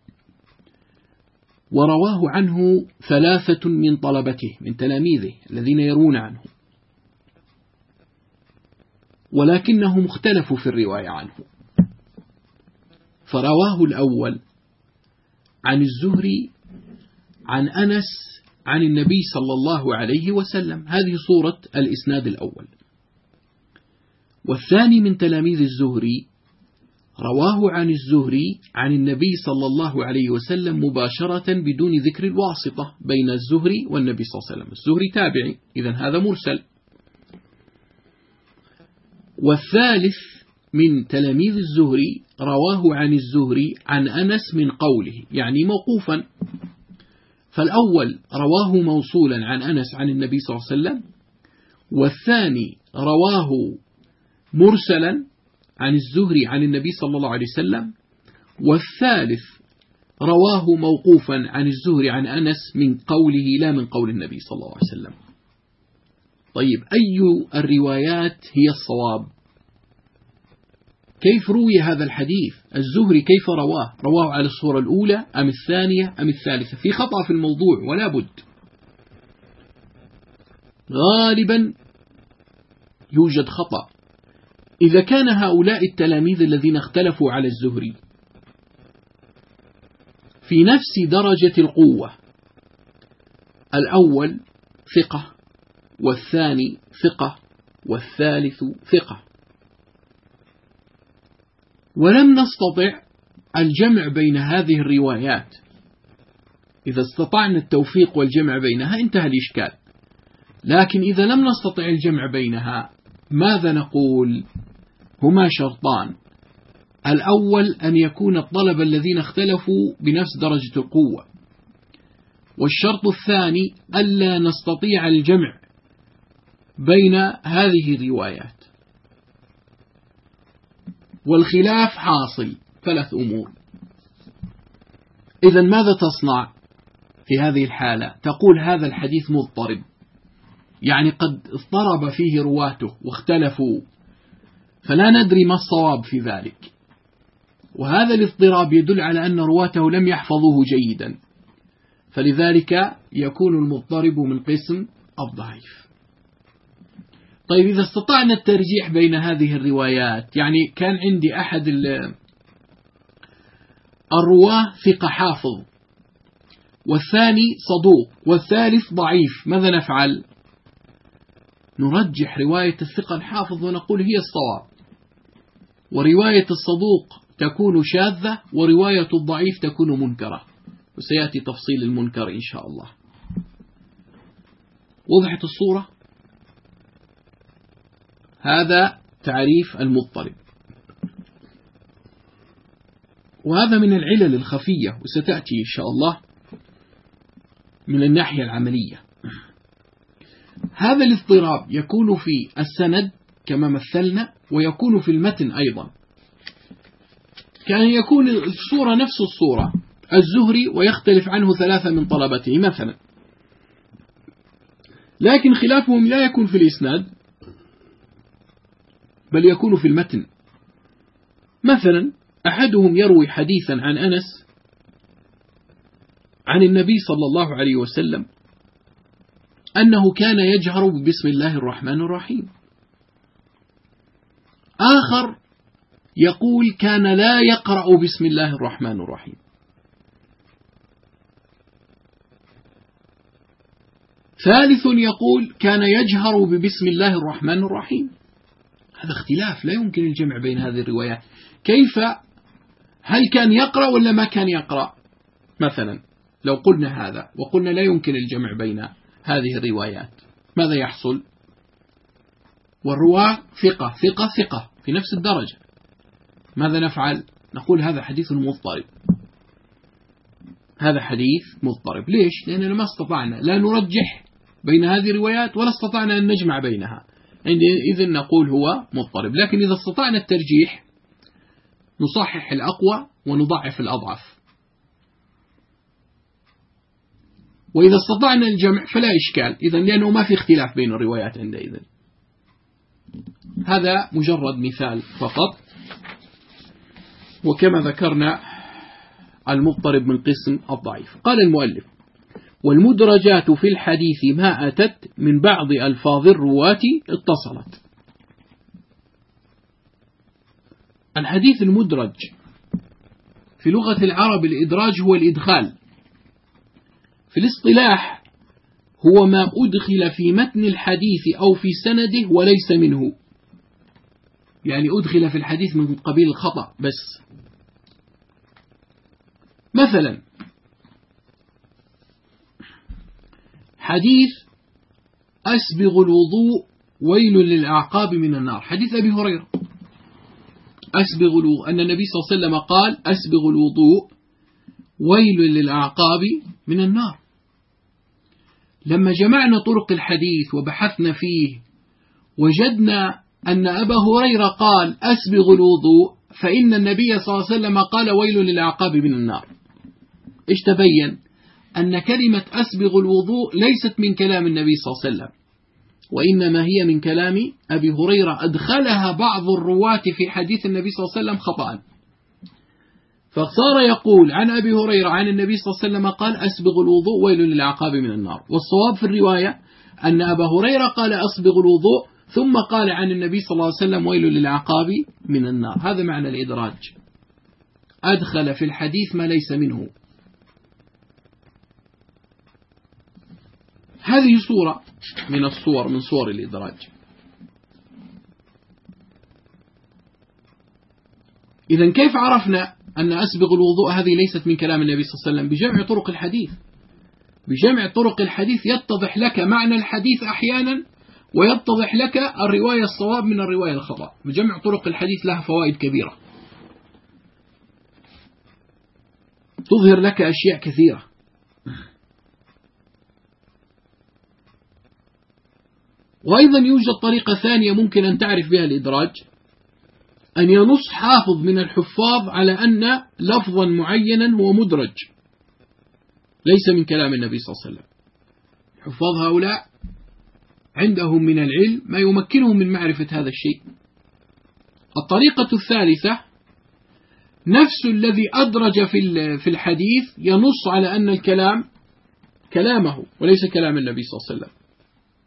ورواه عنه ثلاثة من طلبته من تلاميذه الذين يرون عنه، ولكنهم اختلفوا في الرواية عنه، فرواه الأول عن الزهري عن أنس عن النبي صلى الله عليه وسلم، هذه صورة الإسناد الأول. والثاني من تلاميذ الزهري رواه عن الزهري عن النبي صلى الله عليه وسلم مباشرة بدون ذكر الواسطة بين الزهري والنبي صلى الله عليه وسلم. الزهري تابعي، إذن هذا مرسل. والثالث من تلاميذ الزهري رواه عن الزهري عن أنس من قوله، يعني موقوفا. فالأول رواه موصولا عن أنس عن النبي صلى الله عليه وسلم، والثاني رواه مرسلا عن الزهري عن النبي صلى الله عليه وسلم، والثالث رواه موقوفا عن الزهري عن أنس من قوله لا من قول النبي صلى الله عليه وسلم. طيب، أي الروايات هي الصواب؟ كيف روي هذا الحديث؟ الزهري كيف رواه؟ رواه على الصورة الأولى أم الثانية أم الثالثة؟ في خطأ في الموضوع ولا بد. غالبا يوجد خطأ. إذا كان هؤلاء التلاميذ الذين اختلفوا على الزهري في نفس درجة القوة، الأول ثقة، والثاني ثقة، والثالث ثقة، ولم نستطع الجمع بين هذه الروايات، إذا استطعنا التوفيق والجمع بينها انتهى الإشكال. لكن إذا لم نستطع الجمع بينها ماذا نقول؟ هما شرطان: الأول أن يكون الطلبة الذين اختلفوا بنفس درجة القوة، والشرط الثاني ألا نستطيع الجمع بين هذه الروايات. والخلاف حاصل، ثلاث أمور. إذن ماذا تصنع في هذه الحالة؟ تقول هذا الحديث مضطرب، يعني قد اضطرب فيه رواته واختلفوا، فلا ندري ما الصواب في ذلك، وهذا الاضطراب يدل على أن رواته لم يحفظوه جيدا، فلذلك يكون المضطرب من قسم الضعيف. طيب إذا استطعنا الترجيح بين هذه الروايات، يعني كان عندي أحد الرواه ثقة حافظ، والثاني صدوق، والثالث ضعيف، ماذا نفعل؟ نرجح رواية الثقة الحافظ ونقول هي الصواب، ورواية الصدوق تكون شاذة، ورواية الضعيف تكون منكرة، وسيأتي تفصيل المنكر إن شاء الله. وضحت الصورة؟ هذا تعريف المضطرب، وهذا من العلل الخفية، وستأتي إن شاء الله من الناحية العملية. هذا الاضطراب يكون في السند كما مثلنا، ويكون في المتن أيضا، كان يكون الصورة نفس الصورة، الزهري ويختلف عنه ثلاثة من طلبته مثلا، لكن خلافهم لا يكون في الإسناد بل يكون في المتن. مثلا أحدهم يروي حديثا عن أنس عن النبي صلى الله عليه وسلم أنه كان يجهر بسم الله الرحمن الرحيم، آخر يقول كان لا يقرأ بسم الله الرحمن الرحيم، ثالث يقول كان يجهر ببسم الله الرحمن الرحيم. هذا اختلاف، لا يمكن الجمع بين هذه الروايات. كيف؟ هل كان يقرأ ولا ما كان يقرأ؟ مثلا لو قلنا هذا وقلنا لا يمكن الجمع بين هذه الروايات، ماذا يحصل؟ والرواة ثقة ثقة ثقة في نفس الدرجة، ماذا نفعل؟ نقول هذا حديث مضطرب، هذا حديث مضطرب. ليش؟ لأننا ما استطعنا لا نرجح بين هذه الروايات ولا استطعنا أن نجمع بينها، إذن نقول هو مضطرب. لكن إذا استطعنا الترجيح نصحح الأقوى ونضعف الأضعف، وإذا استطعنا الجمع فلا إشكال، إذن لأنه ما في اختلاف بين الروايات عندئذ. هذا مجرد مثال فقط، وكما ذكرنا المضطرب من قسم الضعيف. قال المؤلف: والمدرجات في الحديث ما أتت من بعض ألفاظ الرواة اتصلت. الحديث المدرج في لغة العرب الإدراج هو الإدخال، في الاصطلاح هو ما أدخل في متن الحديث أو في سنده وليس منه، يعني أدخل في الحديث من قبيل الخطأ بس. مثلا حديث أسبغ الوضوء ويل للأعقاب من النار، حديث أبي هريرة، أسبغ الوضوء أن النبي صلى الله عليه وسلم قال أسبغ الوضوء ويل للأعقاب من النار. لما جمعنا طرق الحديث وبحثنا فيه وجدنا أن أبا هريرة قال أسبغ الوضوء، فإن النبي صلى الله عليه وسلم قال ويل للأعقاب من النار. إيش تبين؟ أن كلمة أسبغ الوضوء ليست من كلام النبي صلى الله عليه وسلم، وإنما هي من كلام أبي هريرة أدخلها بعض الرواة في حديث النبي صلى الله عليه وسلم خطأ، فصار يقول عن أبي هريرة عن النبي صلى الله عليه وسلم قال أسبغ الوضوء ويل للأعقاب من النار. والصواب في الرواية أن أبا هريرة قال أسبغ الوضوء ثم قال عن النبي صلى الله عليه وسلم ويل للأعقاب من النار. هذا معنى الإدراج، أدخل في الحديث ما ليس منه. هذه صورة من الصور من صور الإدراج. إذن كيف عرفنا أن أسبغ الوضوء هذه ليست من كلام النبي صلى الله عليه وسلم؟ بجمع طرق الحديث. بجمع طرق الحديث يتضح لك معنى الحديث أحيانا، ويتضح لك الرواية الصواب من الرواية الخطأ. بجمع طرق الحديث لها فوائد كبيرة، تظهر لك أشياء كثيرة. وأيضا يوجد طريقة ثانية ممكن أن تعرف بها الإدراج، أن ينص حافظ من الحفاظ على أن لفظا معينا هو مدرج ليس من كلام النبي صلى الله عليه وسلم. حفاظ هؤلاء عندهم من العلم ما يمكنهم من معرفة هذا الشيء. الطريقة الثالثة نفس الذي أدرج في الحديث ينص على أن الكلام كلامه وليس كلام النبي صلى الله عليه وسلم.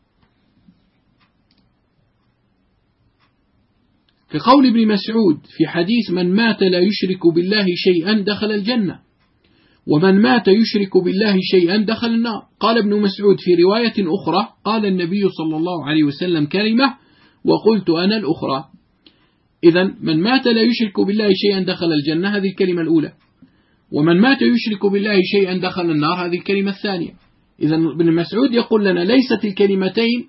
في قول ابن مسعود في حديث من مات لا يشرك بالله شيئا دخل الجنة، ومن مات يشرك بالله شيئا دخل النار. قال ابن مسعود في رواية أخرى قال النبي صلى الله عليه وسلم كلمة وقلت أنا الأخرى. إذن من مات لا يشرك بالله شيئا دخل الجنة، هذه الكلمة الأولى، ومن مات يشرك بالله شيئا دخل النار، هذه الكلمة الثانية. إذن ابن مسعود يقول لنا ليست الكلمتين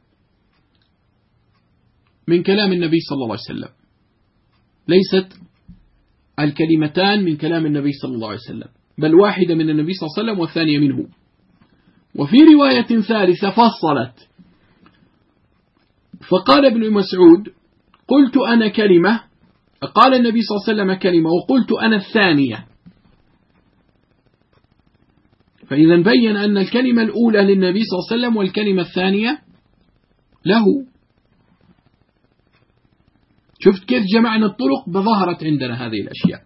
من كلام النبي صلى الله عليه وسلم، ليست الكلمتان من كلام النبي صلى الله عليه وسلم، بل واحدة من النبي صلى الله عليه وسلم والثانية منه. وفي رواية ثالثة فصلت فقال ابن مسعود قلت أنا كلمة، قال النبي صلى الله عليه وسلم كلمة وقلت أنا الثانية. فإذا بين أن الكلمة الأولى للنبي صلى الله عليه وسلم والكلمة الثانية له. شفت كيف جمعنا الطرق بظهرت عندنا هذه الأشياء.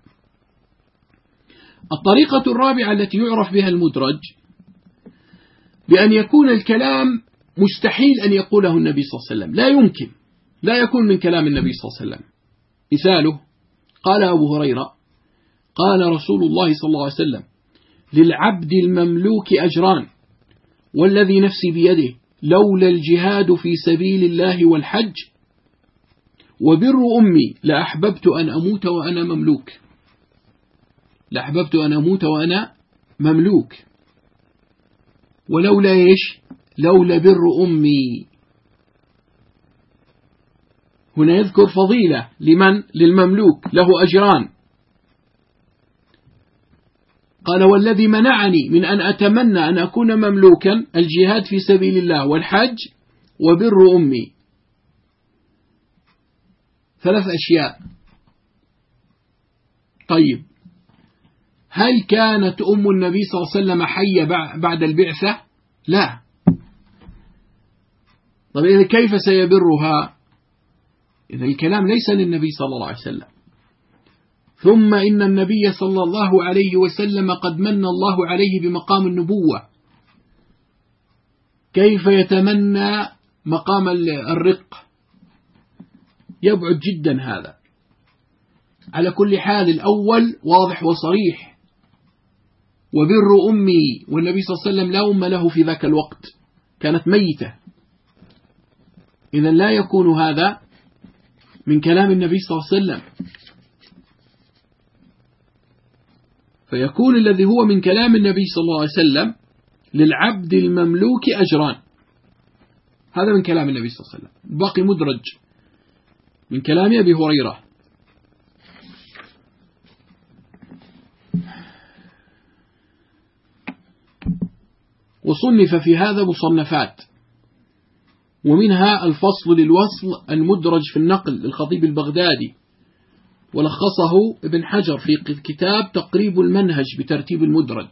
الطريقة الرابعة التي يعرف بها المدرج بأن يكون الكلام مستحيل أن يقوله النبي صلى الله عليه وسلم، لا يمكن، لا يكون من كلام النبي صلى الله عليه وسلم. مثاله قال أبو هريرة قال رسول الله صلى الله عليه وسلم للعبد المملوك أجران والذي نفسي بيده لولا الجهاد في سبيل الله والحج وبر أمي لأحببت أن أموت وأنا مملوك، لأحببت أن أموت وأنا مملوك. ولولا إيش؟ لولا بر أمي. هنا يذكر فضيلة لمن؟ للمملوك، له أجران. قال والذي منعني من أن أتمنى أن أكون مملوكا الجهاد في سبيل الله والحج وبر أمي. ثلاث أشياء. طيب هل كانت أم النبي صلى الله عليه وسلم حية بعد البعثة؟ لا. طيب إذا كيف سيبرها؟ إذا الكلام ليس للنبي صلى الله عليه وسلم. ثم إن النبي صلى الله عليه وسلم قد من الله عليه بمقام النبوة، كيف يتمنى مقام الرق؟ يبعد جدا هذا. على كل حال الأول واضح وصريح، وبر أمي، والنبي صلى الله عليه وسلم لا أم له في ذاك الوقت، كانت ميتة. إذن لا يكون هذا من كلام النبي صلى الله عليه وسلم، فيكون الذي هو من كلام النبي صلى الله عليه وسلم للعبد المملوك أجران، هذا من كلام النبي صلى الله عليه وسلم. باقي مدرج من كلام أبي هريرة. وصنف في هذا مصنفات، ومنها الفصل للوصل المدرج في النقل للخطيب البغدادي، ولخصه ابن حجر في كتاب تقريب المنهج بترتيب المدرج.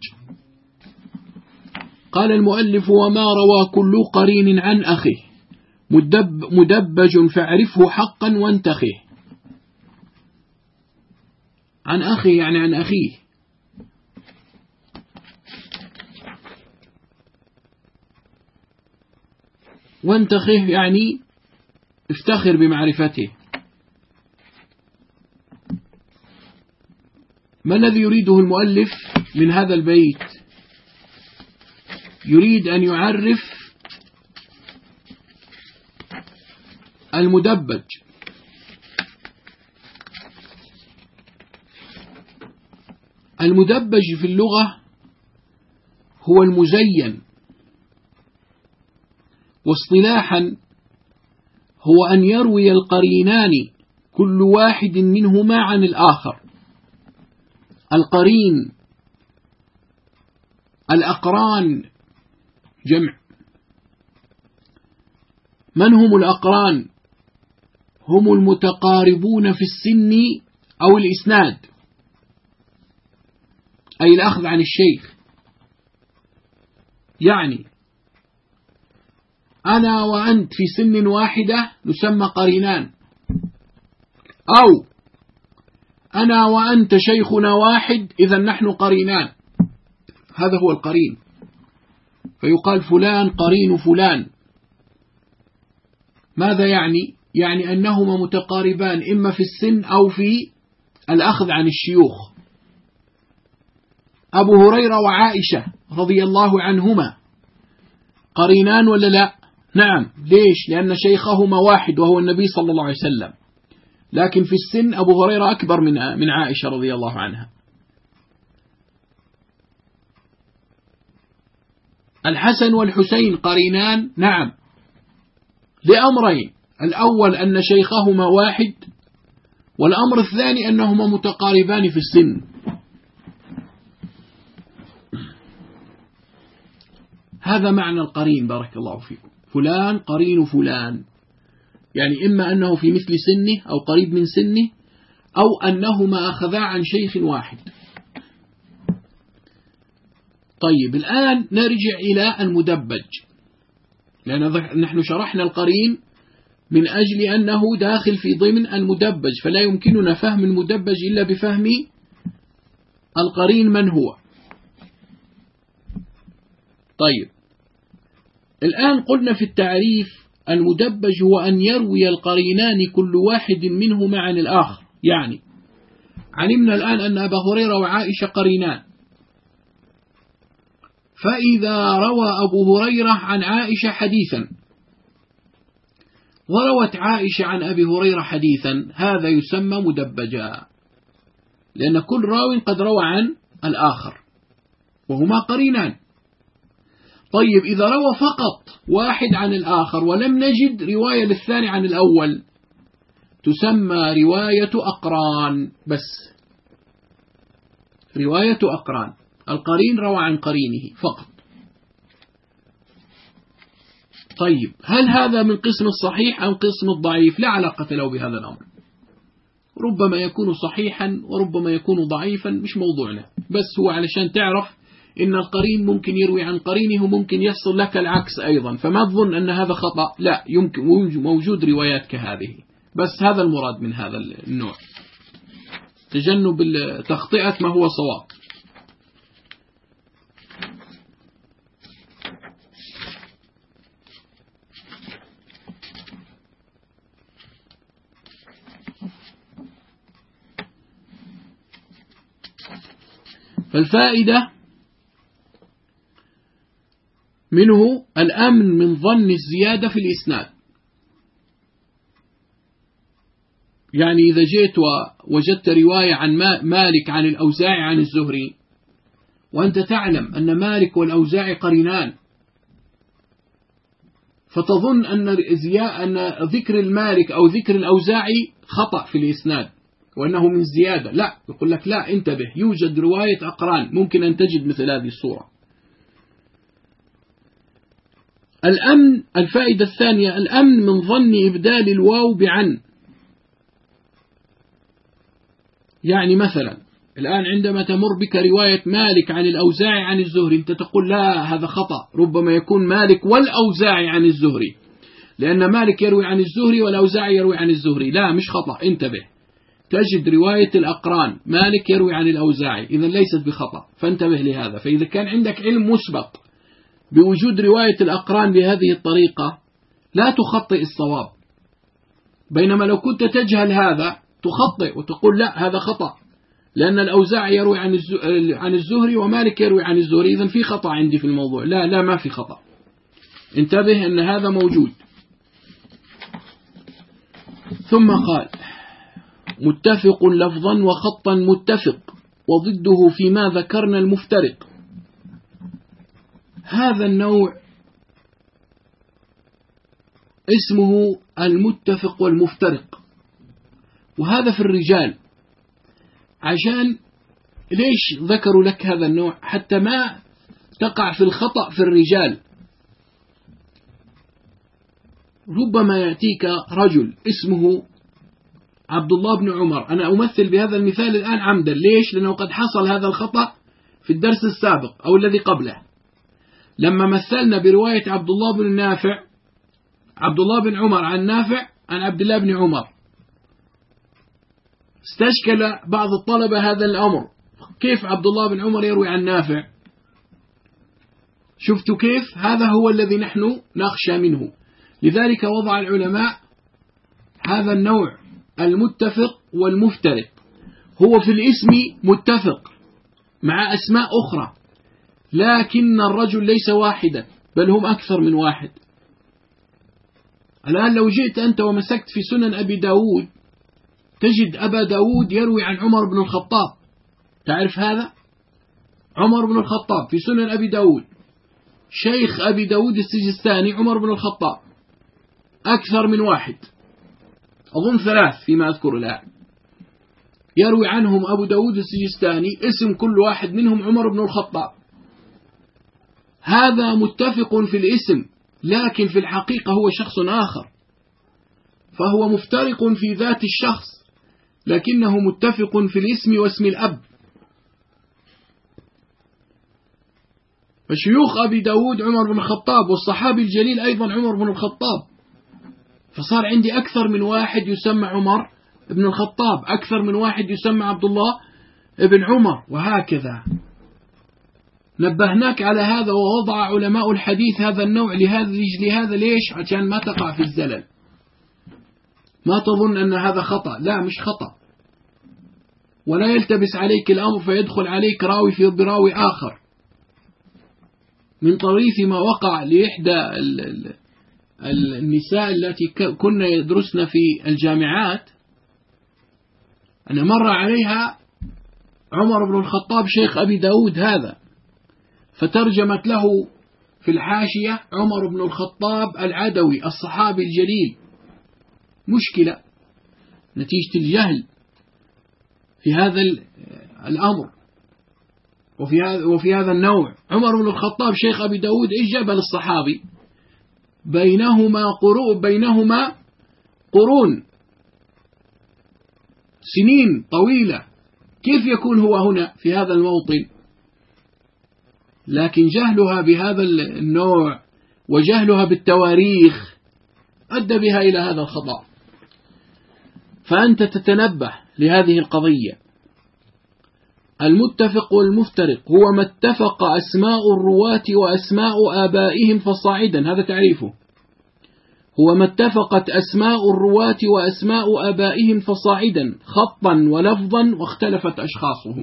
قال المؤلف وما روى كل قرين عن أخيه مدب مدبج فاعرفه حقا وانتخيه. عن أخيه يعني عن أخيه، وانتخيه يعني افتخر بمعرفته. ما الذي يريده المؤلف من هذا البيت؟ يريد أن يعرف المدبج. المدبج في اللغة هو المزين، واصطلاحا هو أن يروي القرينان كل واحد منهما عن الآخر. القرين الأقران جمع. من هم الأقران؟ هم المتقاربون في السن أو الإسناد، أي الأخذ عن الشيخ. يعني أنا وأنت في سن واحدة نسمى قرينان، أو أنا وأنت شيخنا واحد إذا نحن قرينان، هذا هو القرين. فيقال فلان قرين فلان. ماذا يعني؟ يعني أنهما متقاربان إما في السن أو في الأخذ عن الشيوخ. أبو هريرة وعائشة رضي الله عنهما قرينان ولا لا؟ نعم. ليش؟ لأن شيخهما واحد وهو النبي صلى الله عليه وسلم، لكن في السن أبو هريرة أكبر من من عائشة رضي الله عنها. الحسن والحسين قرينان، نعم، لأمرين: الأول أن شيخهما واحد، والأمر الثاني أنهما متقاربان في السن. هذا معنى القرين. بارك الله فيكم. فلان قرين فلان، يعني إما أنه في مثل سنه أو قريب من سنه، أو أنهما أخذا عن شيخ واحد. طيب، الآن نرجع إلى المدبج، لأن نحن شرحنا القرين من أجل أنه داخل في ضمن المدبج، فلا يمكننا فهم المدبج إلا بفهم القرين من هو. طيب، الآن قلنا في التعريف: المدبج هو أن يروي القرينان كل واحد منهما عن الآخر. يعني علمنا الآن أن أبا هريرة وعائشة قرينان، فإذا روى أبو هريرة عن عائشة حديثا وروت عائشة عن أبي هريرة حديثا، هذا يسمى مدبجا، لأن كل راو قد روى عن الآخر وهما قرينان. طيب، إذا روى فقط واحد عن الآخر ولم نجد رواية للثاني عن الأول، تسمى رواية أقران. بس رواية أقران، القرين روى عن قرينه فقط. طيب، هل هذا من قسم الصحيح أم قسم الضعيف؟ لا علاقة له بهذا الأمر. ربما يكون صحيحا وربما يكون ضعيفا، مش موضوعنا، بس هو علشان تعرف إن القرين ممكن يروي عن قرينه وممكن يحصل لك العكس أيضا، فما تظن أن هذا خطأ. لا، يمكن موجود روايات كهذه، بس هذا المراد من هذا النوع، تجنب تخطئة ما هو صواب. فالفائدة منه الأمن من ظن الزيادة في الإسناد. يعني إذا جئت ووجدت رواية عن مالك عن الأوزاعي عن الزهري، وأنت تعلم أن مالك والأوزاعي قرينان، فتظن أن أن ذكر المالك أو ذكر الأوزاعي خطأ في الإسناد وأنه من زيادة. لا، يقول لك لا، انتبه، يوجد رواية أقران، ممكن أن تجد مثل هذه الصورة. الأمن، الفائدة الثانية: الأمن من ظن إبدال الواو بعن. يعني مثلا الآن عندما تمر بك رواية مالك عن الأوزاعي عن الزهري، أنت تقول لا، هذا خطأ، ربما يكون مالك والأوزاعي عن الزهري، لأن مالك يروي عن الزهري والأوزاعي يروي عن الزهري. لا، مش خطأ، انتبه، تجد رواية الأقران مالك يروي عن الأوزاعي، إذا ليست بخطأ، فانتبه لهذا. فإذا كان عندك علم مسبق بوجود رواية الأقران بهذه الطريقة، لا تخطئ الصواب، بينما لو كنت تجهل هذا تخطئ وتقول لا، هذا خطأ، لأن الأوزاعي يروي عن الزهري ومالك يروي عن الزهري، إذن في خطأ عندي في الموضوع. لا لا، ما في خطأ، انتبه أن هذا موجود. ثم قال: متفق لفظا وخطا متفق، وضده فيما ذكرنا المفترق. هذا النوع اسمه المتفق والمفترق، وهذا في الرجال. عشان ليش ذكروا لك هذا النوع؟ حتى ما تقع في الخطأ في الرجال. ربما يأتيك رجل اسمه عبد الله بن عمر، أنا أمثل بهذا المثال الآن عمدا، ليش؟ لأنه قد حصل هذا الخطأ في الدرس السابق أو الذي قبله، لما مثلنا برواية عبد الله بن نافع، عبد الله بن عمر عن نافع عن عبد الله بن عمر، استشكل بعض الطلبة هذا الأمر، كيف عبد الله بن عمر يروي عن نافع؟ شفتوا كيف؟ هذا هو الذي نحن نخشى منه. لذلك وضع العلماء هذا النوع المتفق والمفترق هو في الاسم متفق مع أسماء أخرى، لكن الرجل ليس واحدا بل هم أكثر من واحد. الآن لو جئت أنت ومسكت في سنن أبي داود تجد أبا داود يروي عن عمر بن الخطاب. تعرف هذا؟ عمر بن الخطاب في سنن أبي داود، شيخ أبي داود السجستاني عمر بن الخطاب، أكثر من واحد، أظن ثلاث فيما أذكر الآن، يروي عنهم أبو داود السجستاني اسم كل واحد منهم عمر بن الخطاب. هذا متفق في الاسم، لكن في الحقيقة هو شخص آخر، فهو مفترق في ذات الشخص لكنه متفق في الاسم واسم الأب. فشيوخ أبي داود عمر بن الخطاب، والصحابي الجليل أيضا عمر بن الخطاب، فصار عندي أكثر من واحد يسمى عمر بن الخطاب، أكثر من واحد يسمى عبد الله بن عمر، وهكذا. نبهناك على هذا، ووضع علماء الحديث هذا النوع لهذا لهذا ليش؟ عشان ما تقع في الزلل، ما تظن أن هذا خطأ، لا مش خطأ، ولا يلتبس عليك الأمر فيدخل عليك راوي في براوي آخر. من طريف ما وقع لإحدى النساء التي كنا يدرسن في الجامعات، أن مر عليها عمر بن الخطاب شيخ أبي داود هذا، فترجمت له في الحاشية عمر بن الخطاب العدوي الصحابي الجليل. مشكلة نتيجة الجهل في هذا الأمر وفي هذا وفي هذا النوع. عمر بن الخطاب شيخ أبي داود إيش جاب للصحابي؟ بينهما قرون بينهما قرون سنين طويلة، كيف يكون هو هنا في هذا الموطن؟ لكن جهلها بهذا النوع وجهلها بالتواريخ أدى بها إلى هذا الخطأ. فأنت تتنبه لهذه القضية. المتفق والمفترق هو ما اتفق أسماء الرواة وأسماء آبائهم فصاعدا، هذا تعريفه. هو ما اتفقت أسماء الرواة وأسماء آبائهم فصاعدا خطا ولفظا واختلفت أشخاصهم.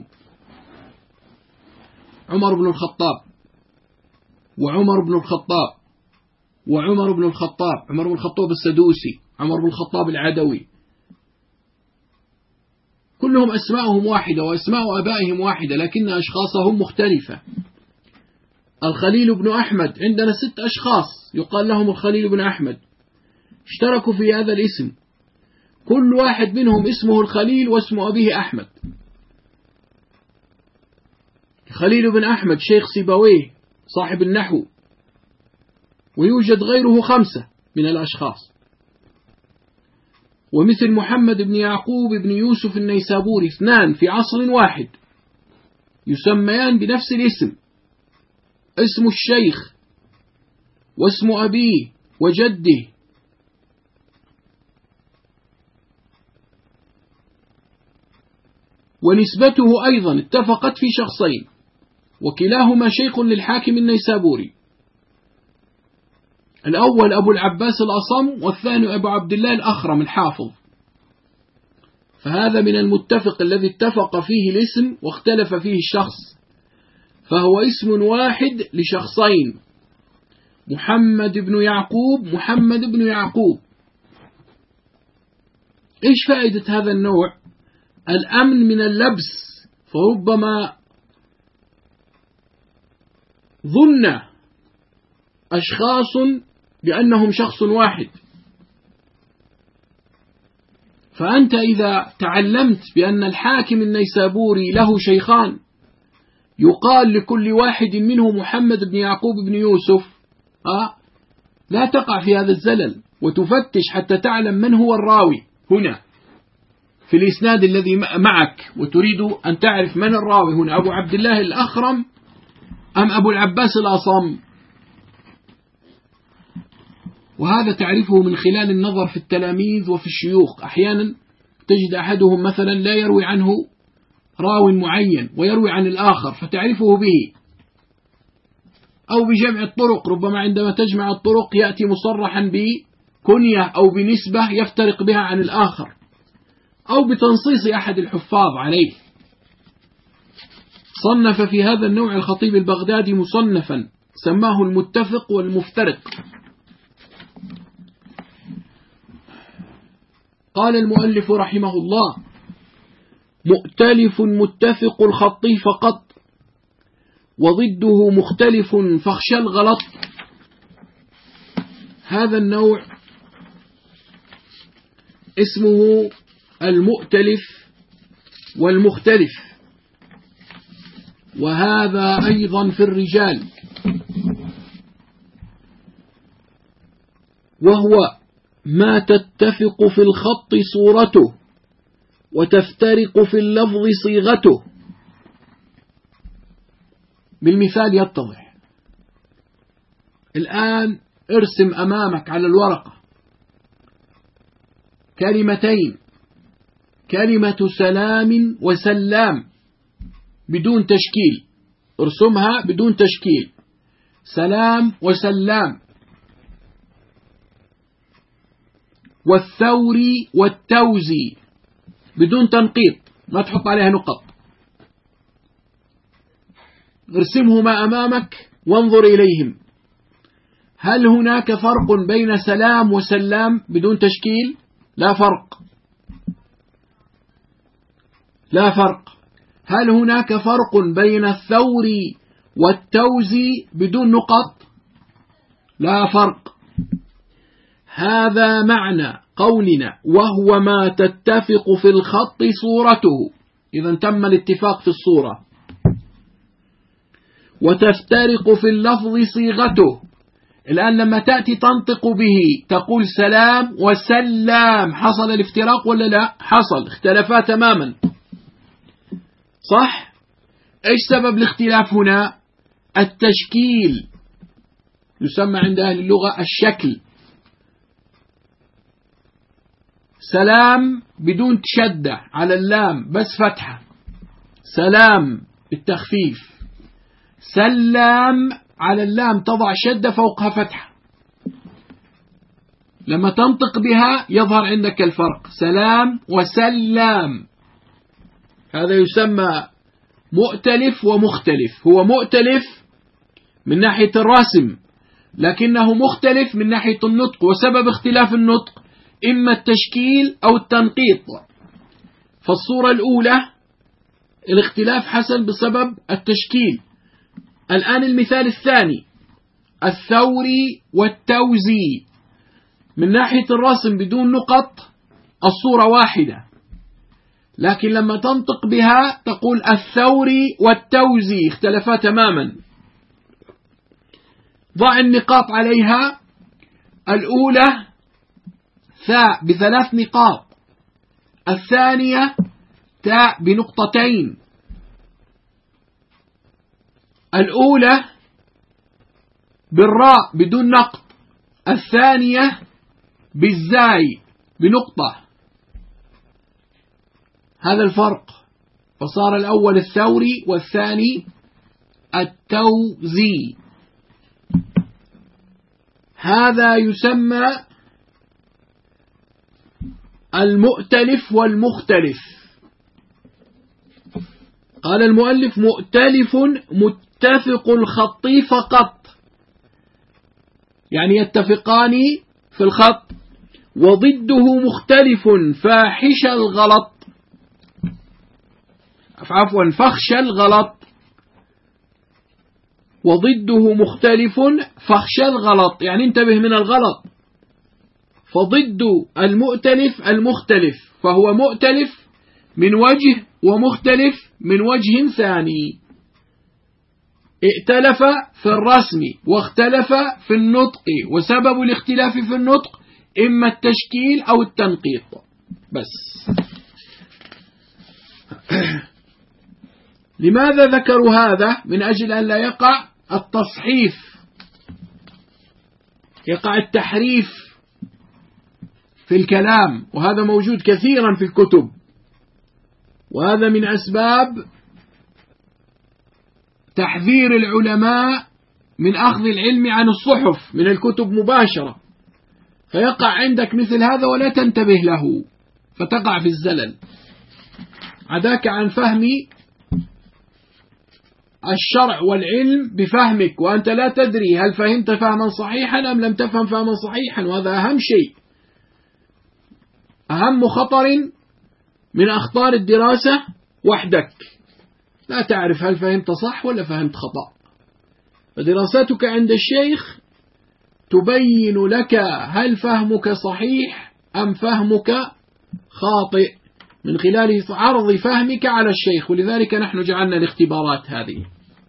عمر بن الخطاب وعمر بن الخطاب وعمر بن الخطاب عمر بن الخطاب السدوسي، عمر بن الخطاب العدوي، كلهم أسماءهم واحدة وأسماء آبائهم واحدة لكن أشخاصهم مختلفة. الخليل بن أحمد، عندنا ست أشخاص يقال لهم الخليل بن أحمد، اشتركوا في هذا الاسم، كل واحد منهم اسمه الخليل واسم أبيه أحمد. خليل بن أحمد شيخ سيبويه صاحب النحو، ويوجد غيره خمسة من الأشخاص. ومثل محمد بن يعقوب بن يوسف النيسابوري، اثنان في عصر واحد يسميان بنفس الاسم، اسم الشيخ واسم أبيه وجده. ونسبته أيضا اتفقت في شخصين، وكلاهما شيخ للحاكم النيسابوري، الأول أبو العباس الأصم والثاني أبو عبد الله الأخرم الحافظ. فهذا من المتفق الذي اتفق فيه الاسم واختلف فيه الشخص، فهو اسم واحد لشخصين، محمد بن يعقوب محمد بن يعقوب. إيش فائدة هذا النوع؟ الأمن من اللبس، فربما ظن أشخاص بأنهم شخص واحد. فأنت إذا تعلمت بأن الحاكم النيسابوري له شيخان يقال لكل واحد منه محمد بن يعقوب بن يوسف، آه لا تقع في هذا الزلل، وتفتش حتى تعلم من هو الراوي هنا في الإسناد الذي معك، وتريد أن تعرف من الراوي هنا، أبو عبد الله الأخرم أم أبو العباس الأصم. وهذا تعرفه من خلال النظر في التلاميذ وفي الشيوخ. أحيانا تجد أحدهم مثلا لا يروي عنه راو معين ويروي عن الآخر فتعرفه به، أو بجمع الطرق، ربما عندما تجمع الطرق يأتي مصرحا كنية أو بنسبة يفترق بها عن الآخر، أو بتنصيص أحد الحفاظ عليه. صنف في هذا النوع الخطيب البغدادي مصنفا سماه المتفق والمفترق. قال المؤلف رحمه الله: مؤتلف متفق الخط فقط، وضده مختلف فاخشى الغلط. هذا النوع اسمه المؤتلف والمختلف، وهذا أيضا في الرجال، وهو ما تتفق في الخط صورته وتفترق في اللفظ صيغته. بالمثال يتضح. الآن ارسم أمامك على الورقة كلمتين، كلمة سلام وسلام بدون تشكيل، ارسمها بدون تشكيل، سلام وسلام. والثوري والتوزي بدون تنقيط، ما تحط عليها نقط، ارسمهما أمامك وانظر إليهم. هل هناك فرق بين سلام وسلام بدون تشكيل؟ لا فرق، لا فرق. هل هناك فرق بين الثوري والتوزي بدون نقط؟ لا فرق. هذا معنى قولنا وهو ما تتفق في الخط صورته، إذا تم الاتفاق في الصورة، وتفترق في اللفظ صيغته. الآن لما تأتي تنطق به تقول سلام وسلام، حصل الافتراق ولا لا؟ حصل، اختلفا تماما، صح؟ ايش سبب الاختلاف هنا؟ التشكيل، يسمى عند أهل اللغة الشكل. سلام بدون شدة على اللام، بس فتحة، سلام بالتخفيف. سلام على اللام تضع شدة فوقها فتحة، لما تنطق بها يظهر عندك الفرق، سلام وسلام. هذا يسمى مؤتلف ومختلف. هو مؤتلف من ناحية الرسم، لكنه مختلف من ناحية النطق، وسبب اختلاف النطق إما التشكيل أو التنقيط. فالصورة الأولى الاختلاف حصل بسبب التشكيل. الآن المثال الثاني، الثوري والتوزي، من ناحية الرسم بدون نقط الصورة واحدة، لكن لما تنطق بها تقول الثوري والتوزي، اختلفا تماما. ضع النقاط عليها. الأولى ثاء بثلاث نقاط، الثانية تاء بنقطتين. الأولى بالراء بدون نقط، الثانية بالزاي بنقطة. هذا الفرق، فصار الأول الثوري والثاني التوزي. هذا يسمى المؤتلف والمختلف. قال المؤلف مؤتلف متفق الخط فقط، يعني يتفقان في الخط، وضده مختلف فاحش الغلط، عفوا فخش الغلط. وضده مختلف فخش الغلط، يعني انتبه من الغلط. فضد المؤتلف المختلف، فهو مؤتلف من وجه ومختلف من وجه ثاني. ائتلف في الرسم واختلف في النطق، وسبب الاختلاف في النطق إما التشكيل أو التنقيط بس. لماذا ذكروا هذا؟ من أجل أن لا يقع التصحيف، يقع التحريف في الكلام، وهذا موجود كثيرا في الكتب، وهذا من أسباب تحذير العلماء من أخذ العلم عن الصحف من الكتب مباشرة، فيقع عندك مثل هذا ولا تنتبه له فتقع في الزلل، عداك عن فهم الشرع والعلم بفهمك وأنت لا تدري هل فهمت فهما صحيحا أم لم تفهم فهما صحيحا، وهذا أهم شيء، أهم خطر من أخطار الدراسة وحدك، لا تعرف هل فهمت صح ولا فهمت خطأ. فدراستك عند الشيخ تبين لك هل فهمك صحيح أم فهمك خاطئ من خلال عرض فهمك على الشيخ، ولذلك نحن جعلنا الاختبارات هذه.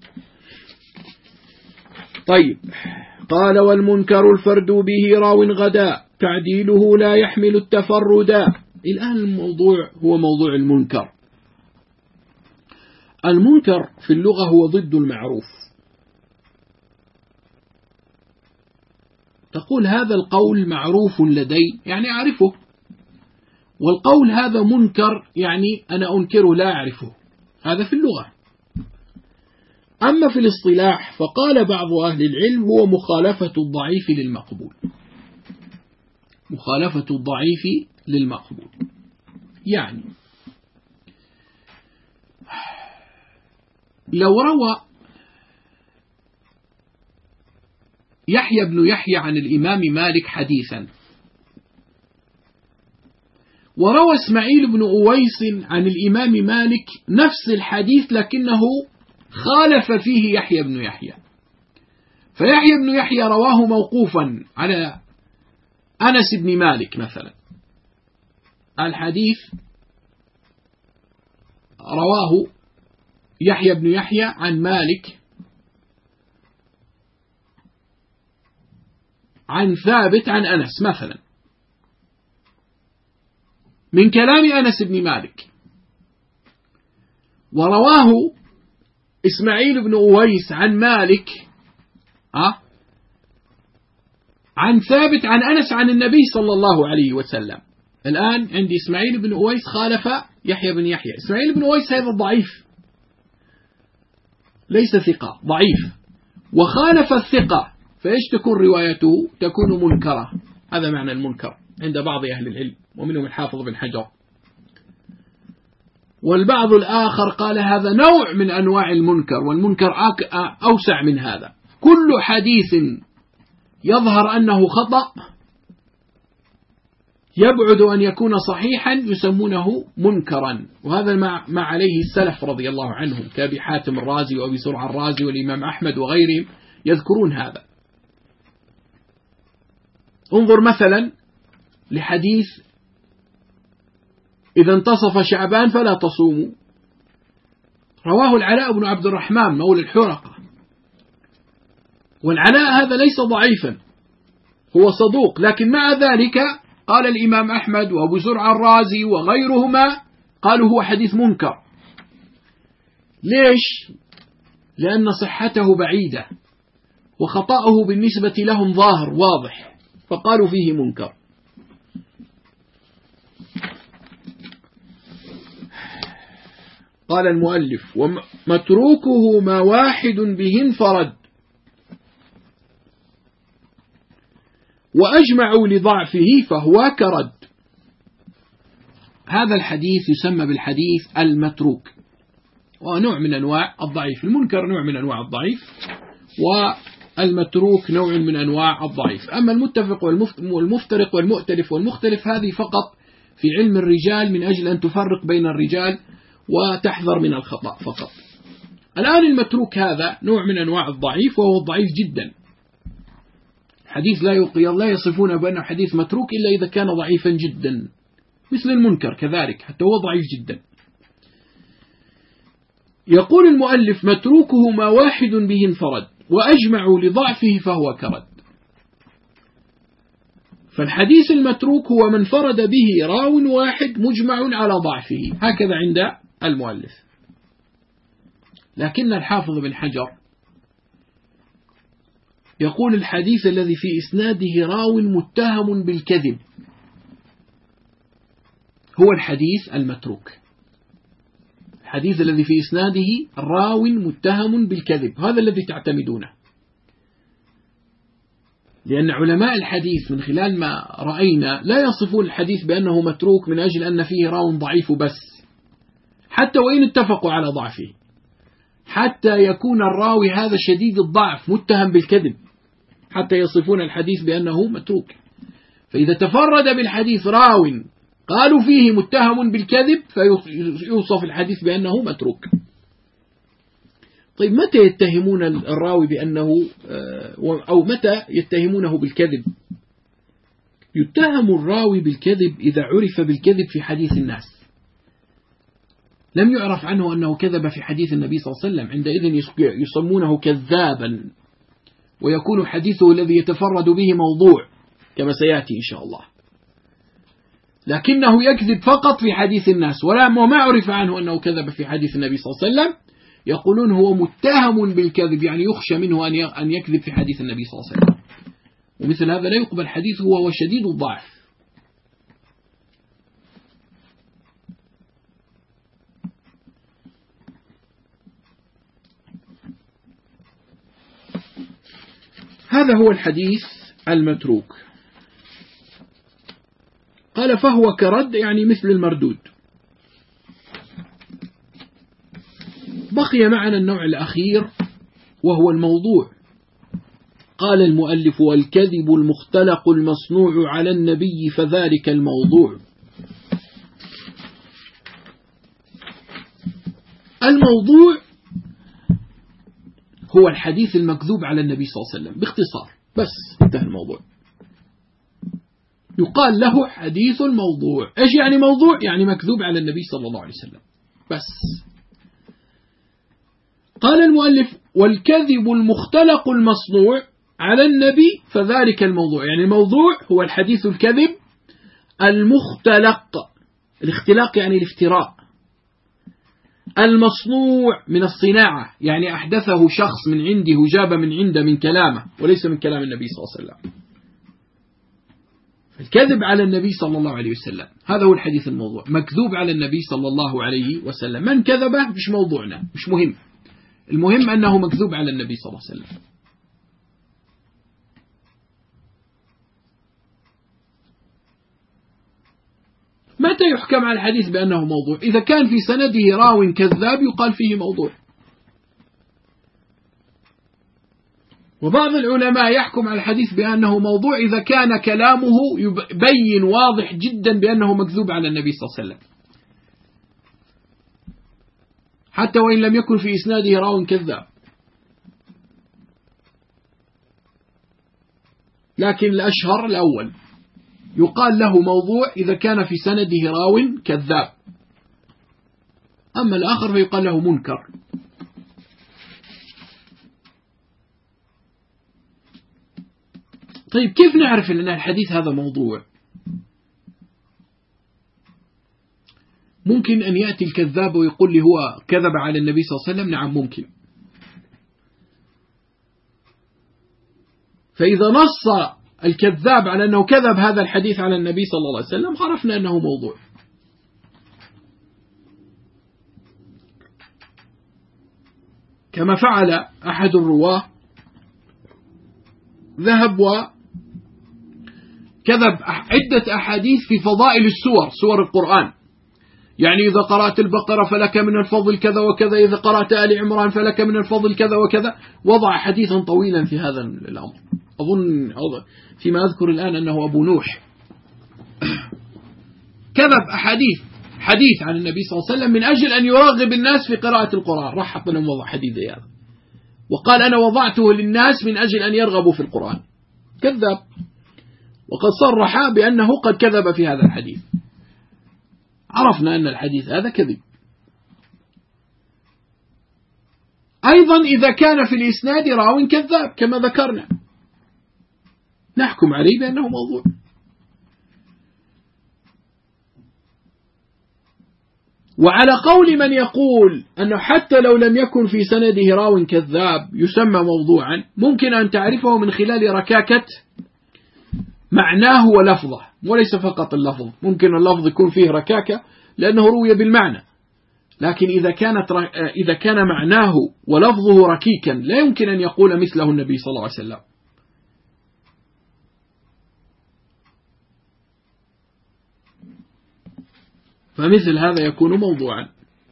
طيب، قال والمنكر الفرد به راو غدا تعديله لا يحمل التفردا. الآن الموضوع هو موضوع المنكر. المنكر في اللغة هو ضد المعروف. تقول هذا القول معروف لدي يعني أعرفه، والقول هذا منكر يعني أنا أنكره لا أعرفه، هذا في اللغة. أما في الاصطلاح فقال بعض أهل العلم هو مخالفة الضعيف للمقبول، مخالفة الضعيف للمقبول. يعني لو روى يحيى بن يحيى عن الإمام مالك حديثا، وروى اسماعيل بن أويس عن الإمام مالك نفس الحديث لكنه خالف فيه يحيى بن يحيى، فيحيى بن يحيى رواه موقوفا على أنس بن مالك مثلا، الحديث رواه يحيى بن يحيى عن مالك عن ثابت عن أنس مثلا من كلام أنس بن مالك، ورواه إسماعيل بن أويس عن مالك أه؟ عن ثابت عن أنس عن النبي صلى الله عليه وسلم. الآن عندي إسماعيل بن أويس خالف يحيى بن يحيى. إسماعيل بن أويس هذا ضعيف ليس ثقة، ضعيف، وخالف الثقة، فإيش تكون روايته؟ تكون منكرة. هذا معنى المنكر عند بعض أهل العلم ومنهم الحافظ بن حجر. والبعض الآخر قال هذا نوع من أنواع المنكر، والمنكر أوسع من هذا. كل حديث يظهر أنه خطأ يبعد أن يكون صحيحا يسمونه منكرا، وهذا ما عليه السلف رضي الله عنهم كأبي حاتم الرازي وأبي زرع الرازي والإمام أحمد وغيرهم يذكرون هذا. انظر مثلا لحديث إذا انتصف شعبان فلا تصوموا، رواه العلاء بن عبد الرحمن مولى الحرقة، والعلاء هذا ليس ضعيفا، هو صدوق، لكن مع ذلك قال الإمام أحمد وأبو زرع الرازي وغيرهما قالوا هو حديث منكر. ليش؟ لأن صحته بعيدة وخطأه بالنسبة لهم ظاهر واضح، فقالوا فيه منكر. قال المؤلف ومتروكه ما واحد به انفرد وأجمعوا لضعفه فهو كرد. هذا الحديث يسمى بالحديث المتروك، ونوع من أنواع الضعيف. المنكر نوع من أنواع الضعيف، والمتروك نوع من أنواع الضعيف. أما المتفق والمفترق والمؤتلف والمختلف هذه فقط في علم الرجال من أجل أن تفرق بين الرجال وتحذر من الخطأ فقط. الآن المتروك هذا نوع من أنواع الضعيف، وهو ضعيف جدا. حديث لا لا يصفونه بأنه حديث متروك إلا إذا كان ضعيفا جدا، مثل المنكر كذلك حتى هو ضعيف جدا. يقول المؤلف متروكه ما واحد به انفرد وأجمعوا لضعفه فهو كرد. فالحديث المتروك هو من فرد به راو واحد مجمع على ضعفه، هكذا عند المؤلف. لكن الحافظ بن حجر يقول الحديث الذي في إسناده راو متهم بالكذب هو الحديث المتروك. الحديث الذي في إسناده راو متهم بالكذب هذا الذي تعتمدونه. لأن علماء الحديث من خلال ما رأينا لا يصفون الحديث بأنه متروك من أجل أن فيه راو ضعيف بس، حتى وإن اتفقوا على ضعفه، حتى يكون الراوي هذا شديد الضعف متهم بالكذب حتى يصفون الحديث بأنه متروك. فإذا تفرد بالحديث راو قالوا فيه متهم بالكذب فيوصف الحديث بأنه متروك. طيب متى يتهمون الراوي بأنه أو متى يتهمونه بالكذب؟ يتهم الراوي بالكذب إذا عرف بالكذب في حديث الناس، لم يعرف عنه أنه كذب في حديث النبي صلى الله عليه وسلم، عندئذ يسمونه كذابا، ويكون حديثه الذي يتفرد به موضوع كما سيأتي إن شاء الله. لكنه يكذب فقط في حديث الناس ولا ما عرف عنه أنه كذب في حديث النبي صلى الله عليه وسلم، يقولون هو متهم بالكذب، يعني يخشى منه أن يكذب في حديث النبي صلى الله عليه وسلم، ومثل هذا لا يقبل حديثه وهو شديد الضعف. هذا هو الحديث المتروك. قال فهو كرد، يعني مثل المردود. بقي معنا النوع الأخير وهو الموضوع. قال المؤلف والكذب المختلق المصنوع على النبي فذلك الموضوع. الموضوع هو الحديث المكذوب على النبي صلى الله عليه وسلم باختصار، بس انتهى الموضوع. يقال له حديث الموضوع. ايش يعني موضوع؟ يعني مكذوب على النبي صلى الله عليه وسلم بس. قال المؤلف والكذب المختلق المصنوع على النبي فذلك الموضوع، يعني الموضوع هو الحديث الكذب المختلق، الاختلاق يعني الافتراء، المصنوع من الصناعة يعني أحدثه شخص من عنده جاب من عنده من كلامه وليس من كلام النبي صلى الله عليه وسلم. الكذب على النبي صلى الله عليه وسلم هذا هو الحديث الموضوع، مكذوب على النبي صلى الله عليه وسلم. من كذبه مش موضوعنا، مش مهم، المهم أنه مكذوب على النبي صلى الله عليه وسلم. متى يحكم على الحديث بأنه موضوع؟ إذا كان في سنده راو كذاب يقال فيه موضوع. وبعض العلماء يحكم على الحديث بأنه موضوع إذا كان كلامه يبين واضح جدا بأنه مكذوب على النبي صلى الله عليه وسلم، حتى وإن لم يكن في إسناده راو كذاب. لكن الأشهر الأول يقال له موضوع إذا كان في سنده راو كذاب، أما الآخر فيقال له منكر. طيب كيف نعرف أن الحديث هذا موضوع؟ ممكن أن يأتي الكذاب ويقول لي هو كذب على النبي صلى الله عليه وسلم. نعم ممكن. فإذا نص الكذاب على أنه كذب هذا الحديث على النبي صلى الله عليه وسلم عرفنا أنه موضوع. كما فعل أحد الرواه، ذهب وكذب عدة أحاديث في فضائل السور، سور القرآن، يعني إذا قرأت البقرة فلك من الفضل كذا وكذا، إذا قرأت آل عمران فلك من الفضل كذا وكذا، وضع حديثا طويلا في هذا الأمر. أظن فيما أذكر الآن أنه أبو نوح كذب أحاديث حديث عن النبي صلى الله عليه وسلم من أجل أن يرغب الناس في قراءة القرآن، راح حط لهم وضع حديث هذا وقال أنا وضعته للناس من أجل أن يرغبوا في القرآن. كذب، وقد صرح بأنه قد كذب في هذا الحديث. عرفنا أن الحديث هذا كذب. أيضا إذا كان في الإسناد راو كذاب كما ذكرنا نحكم عليه بأنه موضوع. وعلى قول من يقول أنه حتى لو لم يكن في سنده راو كذاب يسمى موضوعا، ممكن أن تعرفه من خلال ركاكة معناه ولفظه، وليس فقط اللفظ، ممكن اللفظ يكون فيه ركاكة لأنه روي بالمعنى، لكن إذا كانت إذا كان معناه ولفظه ركيكا لا يمكن أن يقول مثله النبي صلى الله عليه وسلم. فمثل هذا يكون موضوعا،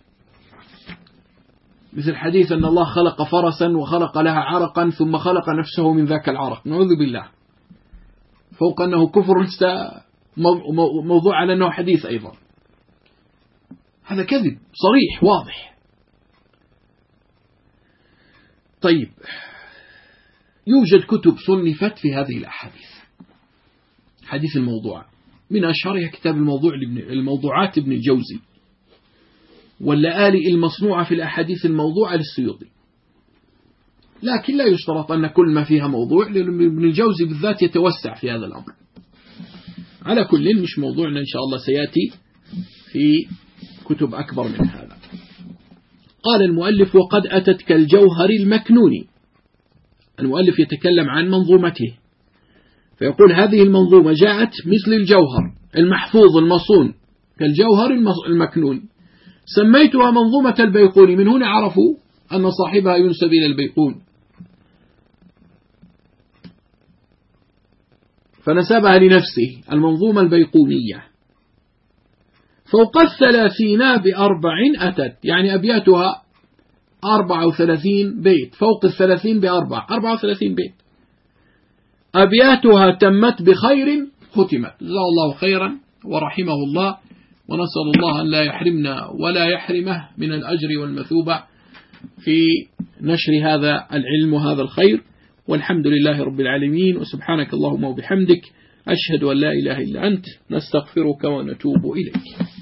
مثل حديث أن الله خلق فرسا وخلق لها عرقا ثم خلق نفسه من ذاك العرق، نعوذ بالله، فوق أنه كفر موضوع على أنه حديث أيضا. هذا كذب صريح واضح. طيب، يوجد كتب صنفت في هذه الأحاديث، حديث الموضوع، من أشهرها كتاب الموضوع الموضوعات ابن الجوزي، واللآلئ المصنوعة في الأحاديث الموضوعة للسيوطي. لكن لا يشترط أن كل ما فيها موضوع، لأن ابن الجوزي بالذات يتوسع في هذا الأمر. على كل، مش موضوعنا إن شاء الله، سيأتي في كتب أكبر من هذا. قال المؤلف: وقد أتت كالجوهر المكنون. المؤلف يتكلم عن منظومته، فيقول هذه المنظومة جاءت مثل الجوهر المحفوظ المصون كالجوهر المكنون، سميتها منظومة البيقوني. من هنا عرفوا أن صاحبها ينسب إلى البيقون، فنسبها لنفسه، المنظومة البيقونية. فوق الثلاثين بأربع أتت، يعني أبياتها أربعة وثلاثين بيت، فوق الثلاثين بأربع، أربعة وثلاثين بيت. أبياتها تمت بخير ختمت. جزاه الله خيرا ورحمه الله، ونسأل الله أن لا يحرمنا ولا يحرمه من الأجر والمثوبة في نشر هذا العلم وهذا الخير. والحمد لله رب العالمين، وسبحانك اللهم وبحمدك، أشهد أن لا إله إلا أنت، نستغفرك ونتوب إليك.